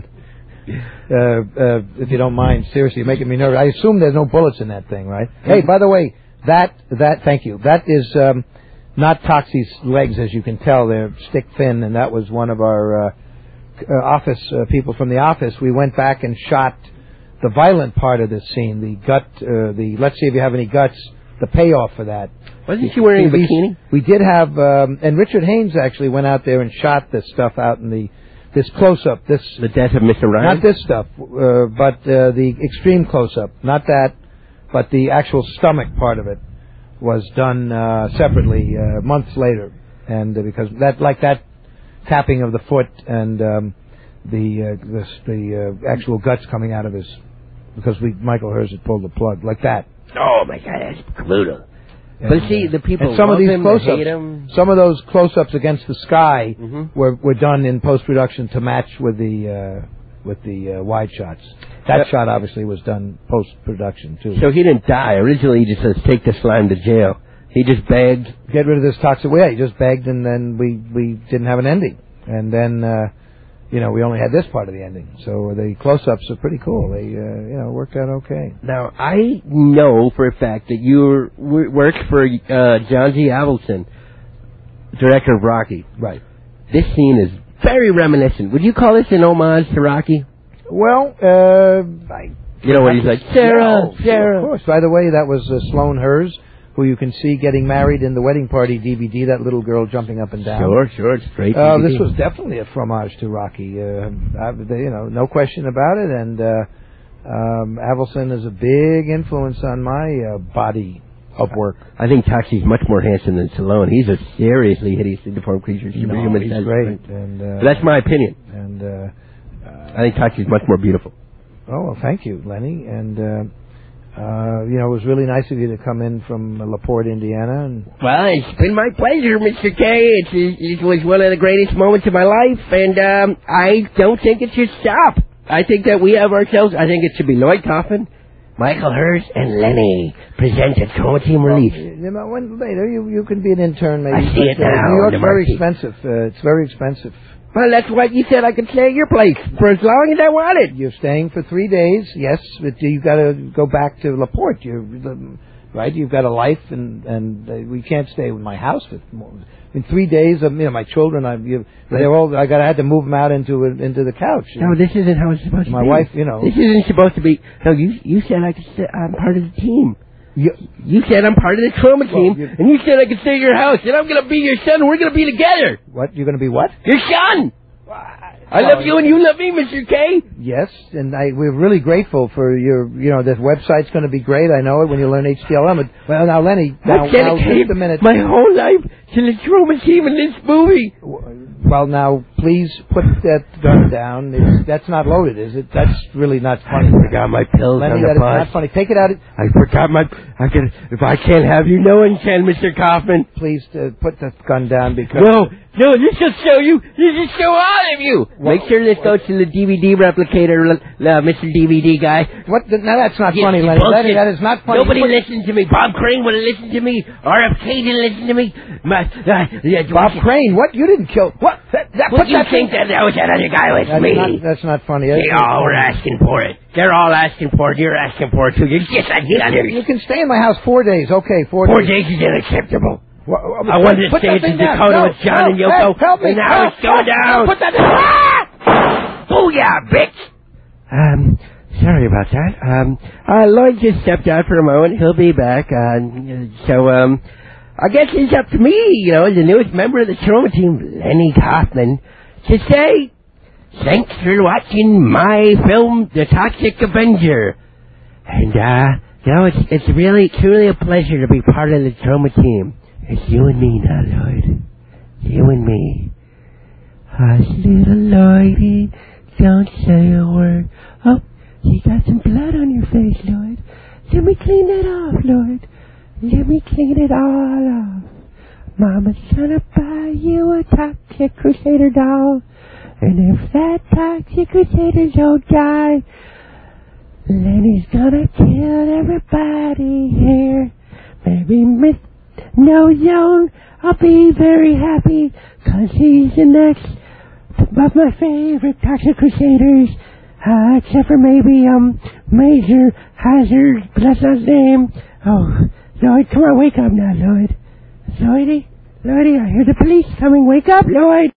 S1: If you don't mind. Seriously, you're making me nervous. I assume there's no bullets in that thing, right? Hey, by the way, thank you. That is not Toxie's legs, as you can tell. They're stick thin, and that was one of our office people from the office. We went back and shot the violent part of this scene, the gut, let's see if you have any guts, the payoff for that.
S2: Wasn't she wearing a bikini?
S1: We did have, and Richard Haynes actually went out there and shot this stuff out in this close-up.
S2: The death of Mr. Ryan?
S1: Not this stuff, but the extreme close-up. Not that, but the actual stomach part of it was done separately months later. And because that tapping of the foot and the actual guts coming out of his, because Michael Hers had pulled the plug like that.
S2: Oh my God, that's brutal. But see, the people
S1: and some
S2: love
S1: of these
S2: him,
S1: close-ups,
S2: hate him.
S1: some of those close-ups against the sky were done in post-production to match with the wide shots. That shot obviously was done post-production too.
S2: So he didn't die. Originally, he just says, "Take this slime to jail." He just begged,
S1: "Get rid of this toxic." Well, yeah, he just begged, and then we didn't have an ending, and then we only had this part of the ending. So the close-ups are pretty cool. They worked out okay.
S2: Now I know for a fact that you worked for John G. Avildsen, director of Rocky.
S1: Right.
S2: This scene is very reminiscent. Would you call this an homage to Rocky?
S1: Well,
S2: when he's like, Sarah.
S1: Of course. By the way, that was Sloane Hers, who you can see getting married in the wedding party DVD, that little girl jumping up and down.
S2: Sure, it's great.
S1: This was definitely a fromage to Rocky. No question about it. And Avildsen is a big influence on my body of work.
S2: I think Taxi's much more handsome than Stallone. He's a seriously hideously deformed creature.
S1: He's great. And,
S2: but that's my opinion.
S1: And
S2: I think Taxi's much more beautiful.
S1: Oh, well, thank you, Lenny. And it was really nice of you to come in from LaPorte, Indiana. And
S2: well, it's been my pleasure, Mr. K. It was one of the greatest moments of my life, and I don't think it should stop. I think that we have ourselves, I think it should be Lloyd Kaufman, Michael Hurst, and Lenny present a Chroma Team release.
S1: Later, you can be an intern, maybe.
S2: I see it now.
S1: New York's very expensive. It's very expensive.
S2: Well, that's what you said I could stay at your place for as long as I wanted.
S1: You're staying for 3 days, yes, but you got to go back to LaPorte. Right? You've got a life, and we can't stay in my house for more. In 3 days, my children, I had to move them out into the couch.
S2: No, this isn't how it's supposed to be.
S1: My wife,
S2: This isn't supposed to be. No, you said I could stay. I'm part of the team. You said I'm part of the Chroma Team, and you said I could stay at your house, and I'm going to be your son, and we're going to be together.
S1: What? You're going to be what?
S2: Your son! I love you, and you love me, Mr. K.
S1: Yes, and we're really grateful for your, the website's going to be great. I know it when you learn HTML. Well, now, Lenny, now just a minute.
S2: My whole life to the Chroma Team in this movie.
S1: Well, now, please put that gun down. That's not loaded, is it? That's really not funny.
S2: I forgot my pills
S1: Lenny,
S2: on the
S1: that
S2: bus.
S1: is not funny. Take it out.
S2: I forgot if I can't have you, no one can, Mr. Kaufman.
S1: Please put the gun down because...
S2: No, this will show you. This will show all of you. Make sure this goes to the DVD replicator, Mr. DVD guy.
S1: What? Now that's not funny, Lenny. That is not funny.
S2: Nobody listened to me. Bob Crane would have listened to me. RFK didn't listen to me.
S1: Bob Crane? What? You didn't kill... What?
S2: Would you think that was that other guy with me?
S1: That's not funny.
S2: They all were asking for it. They're all asking for it. You're asking for it, too. You're just like the others.
S1: You can stay in my house 4 days. Okay, 4 days.
S2: 4 days is unacceptable. I wanted to stay in Dakota with John and Yoko,
S1: help me,
S2: and now it's going down.
S1: Put that down.
S2: Booyah, bitch! Sorry about that. Lloyd just stepped out for a moment. He'll be back. So, I guess it's up to me, the newest member of the Chroma Team, Lenny Kaufman, to say, thanks for watching my film, The Toxic Avenger. And, it's really, truly a pleasure to be part of the Chroma Team. It's you and me now, Lloyd. You and me. Hush, little Lloydie, don't say a word. Oh, you got some blood on your face, Lloyd. Let me clean that off, Lloyd. Let me clean it all off. Mama's gonna buy you a Toxic Crusader doll. And if that Toxic Crusader don't die, Lenny's gonna kill everybody here. Maybe Miss No Zone, I'll be very happy, 'cause he's the next of my favorite Toxic Crusaders, except for maybe, Major Hazard, but that's not his name. Oh, Lloyd, come on, wake up now, Lloyd. Lloydie, I hear the police coming, wake up, Lloyd!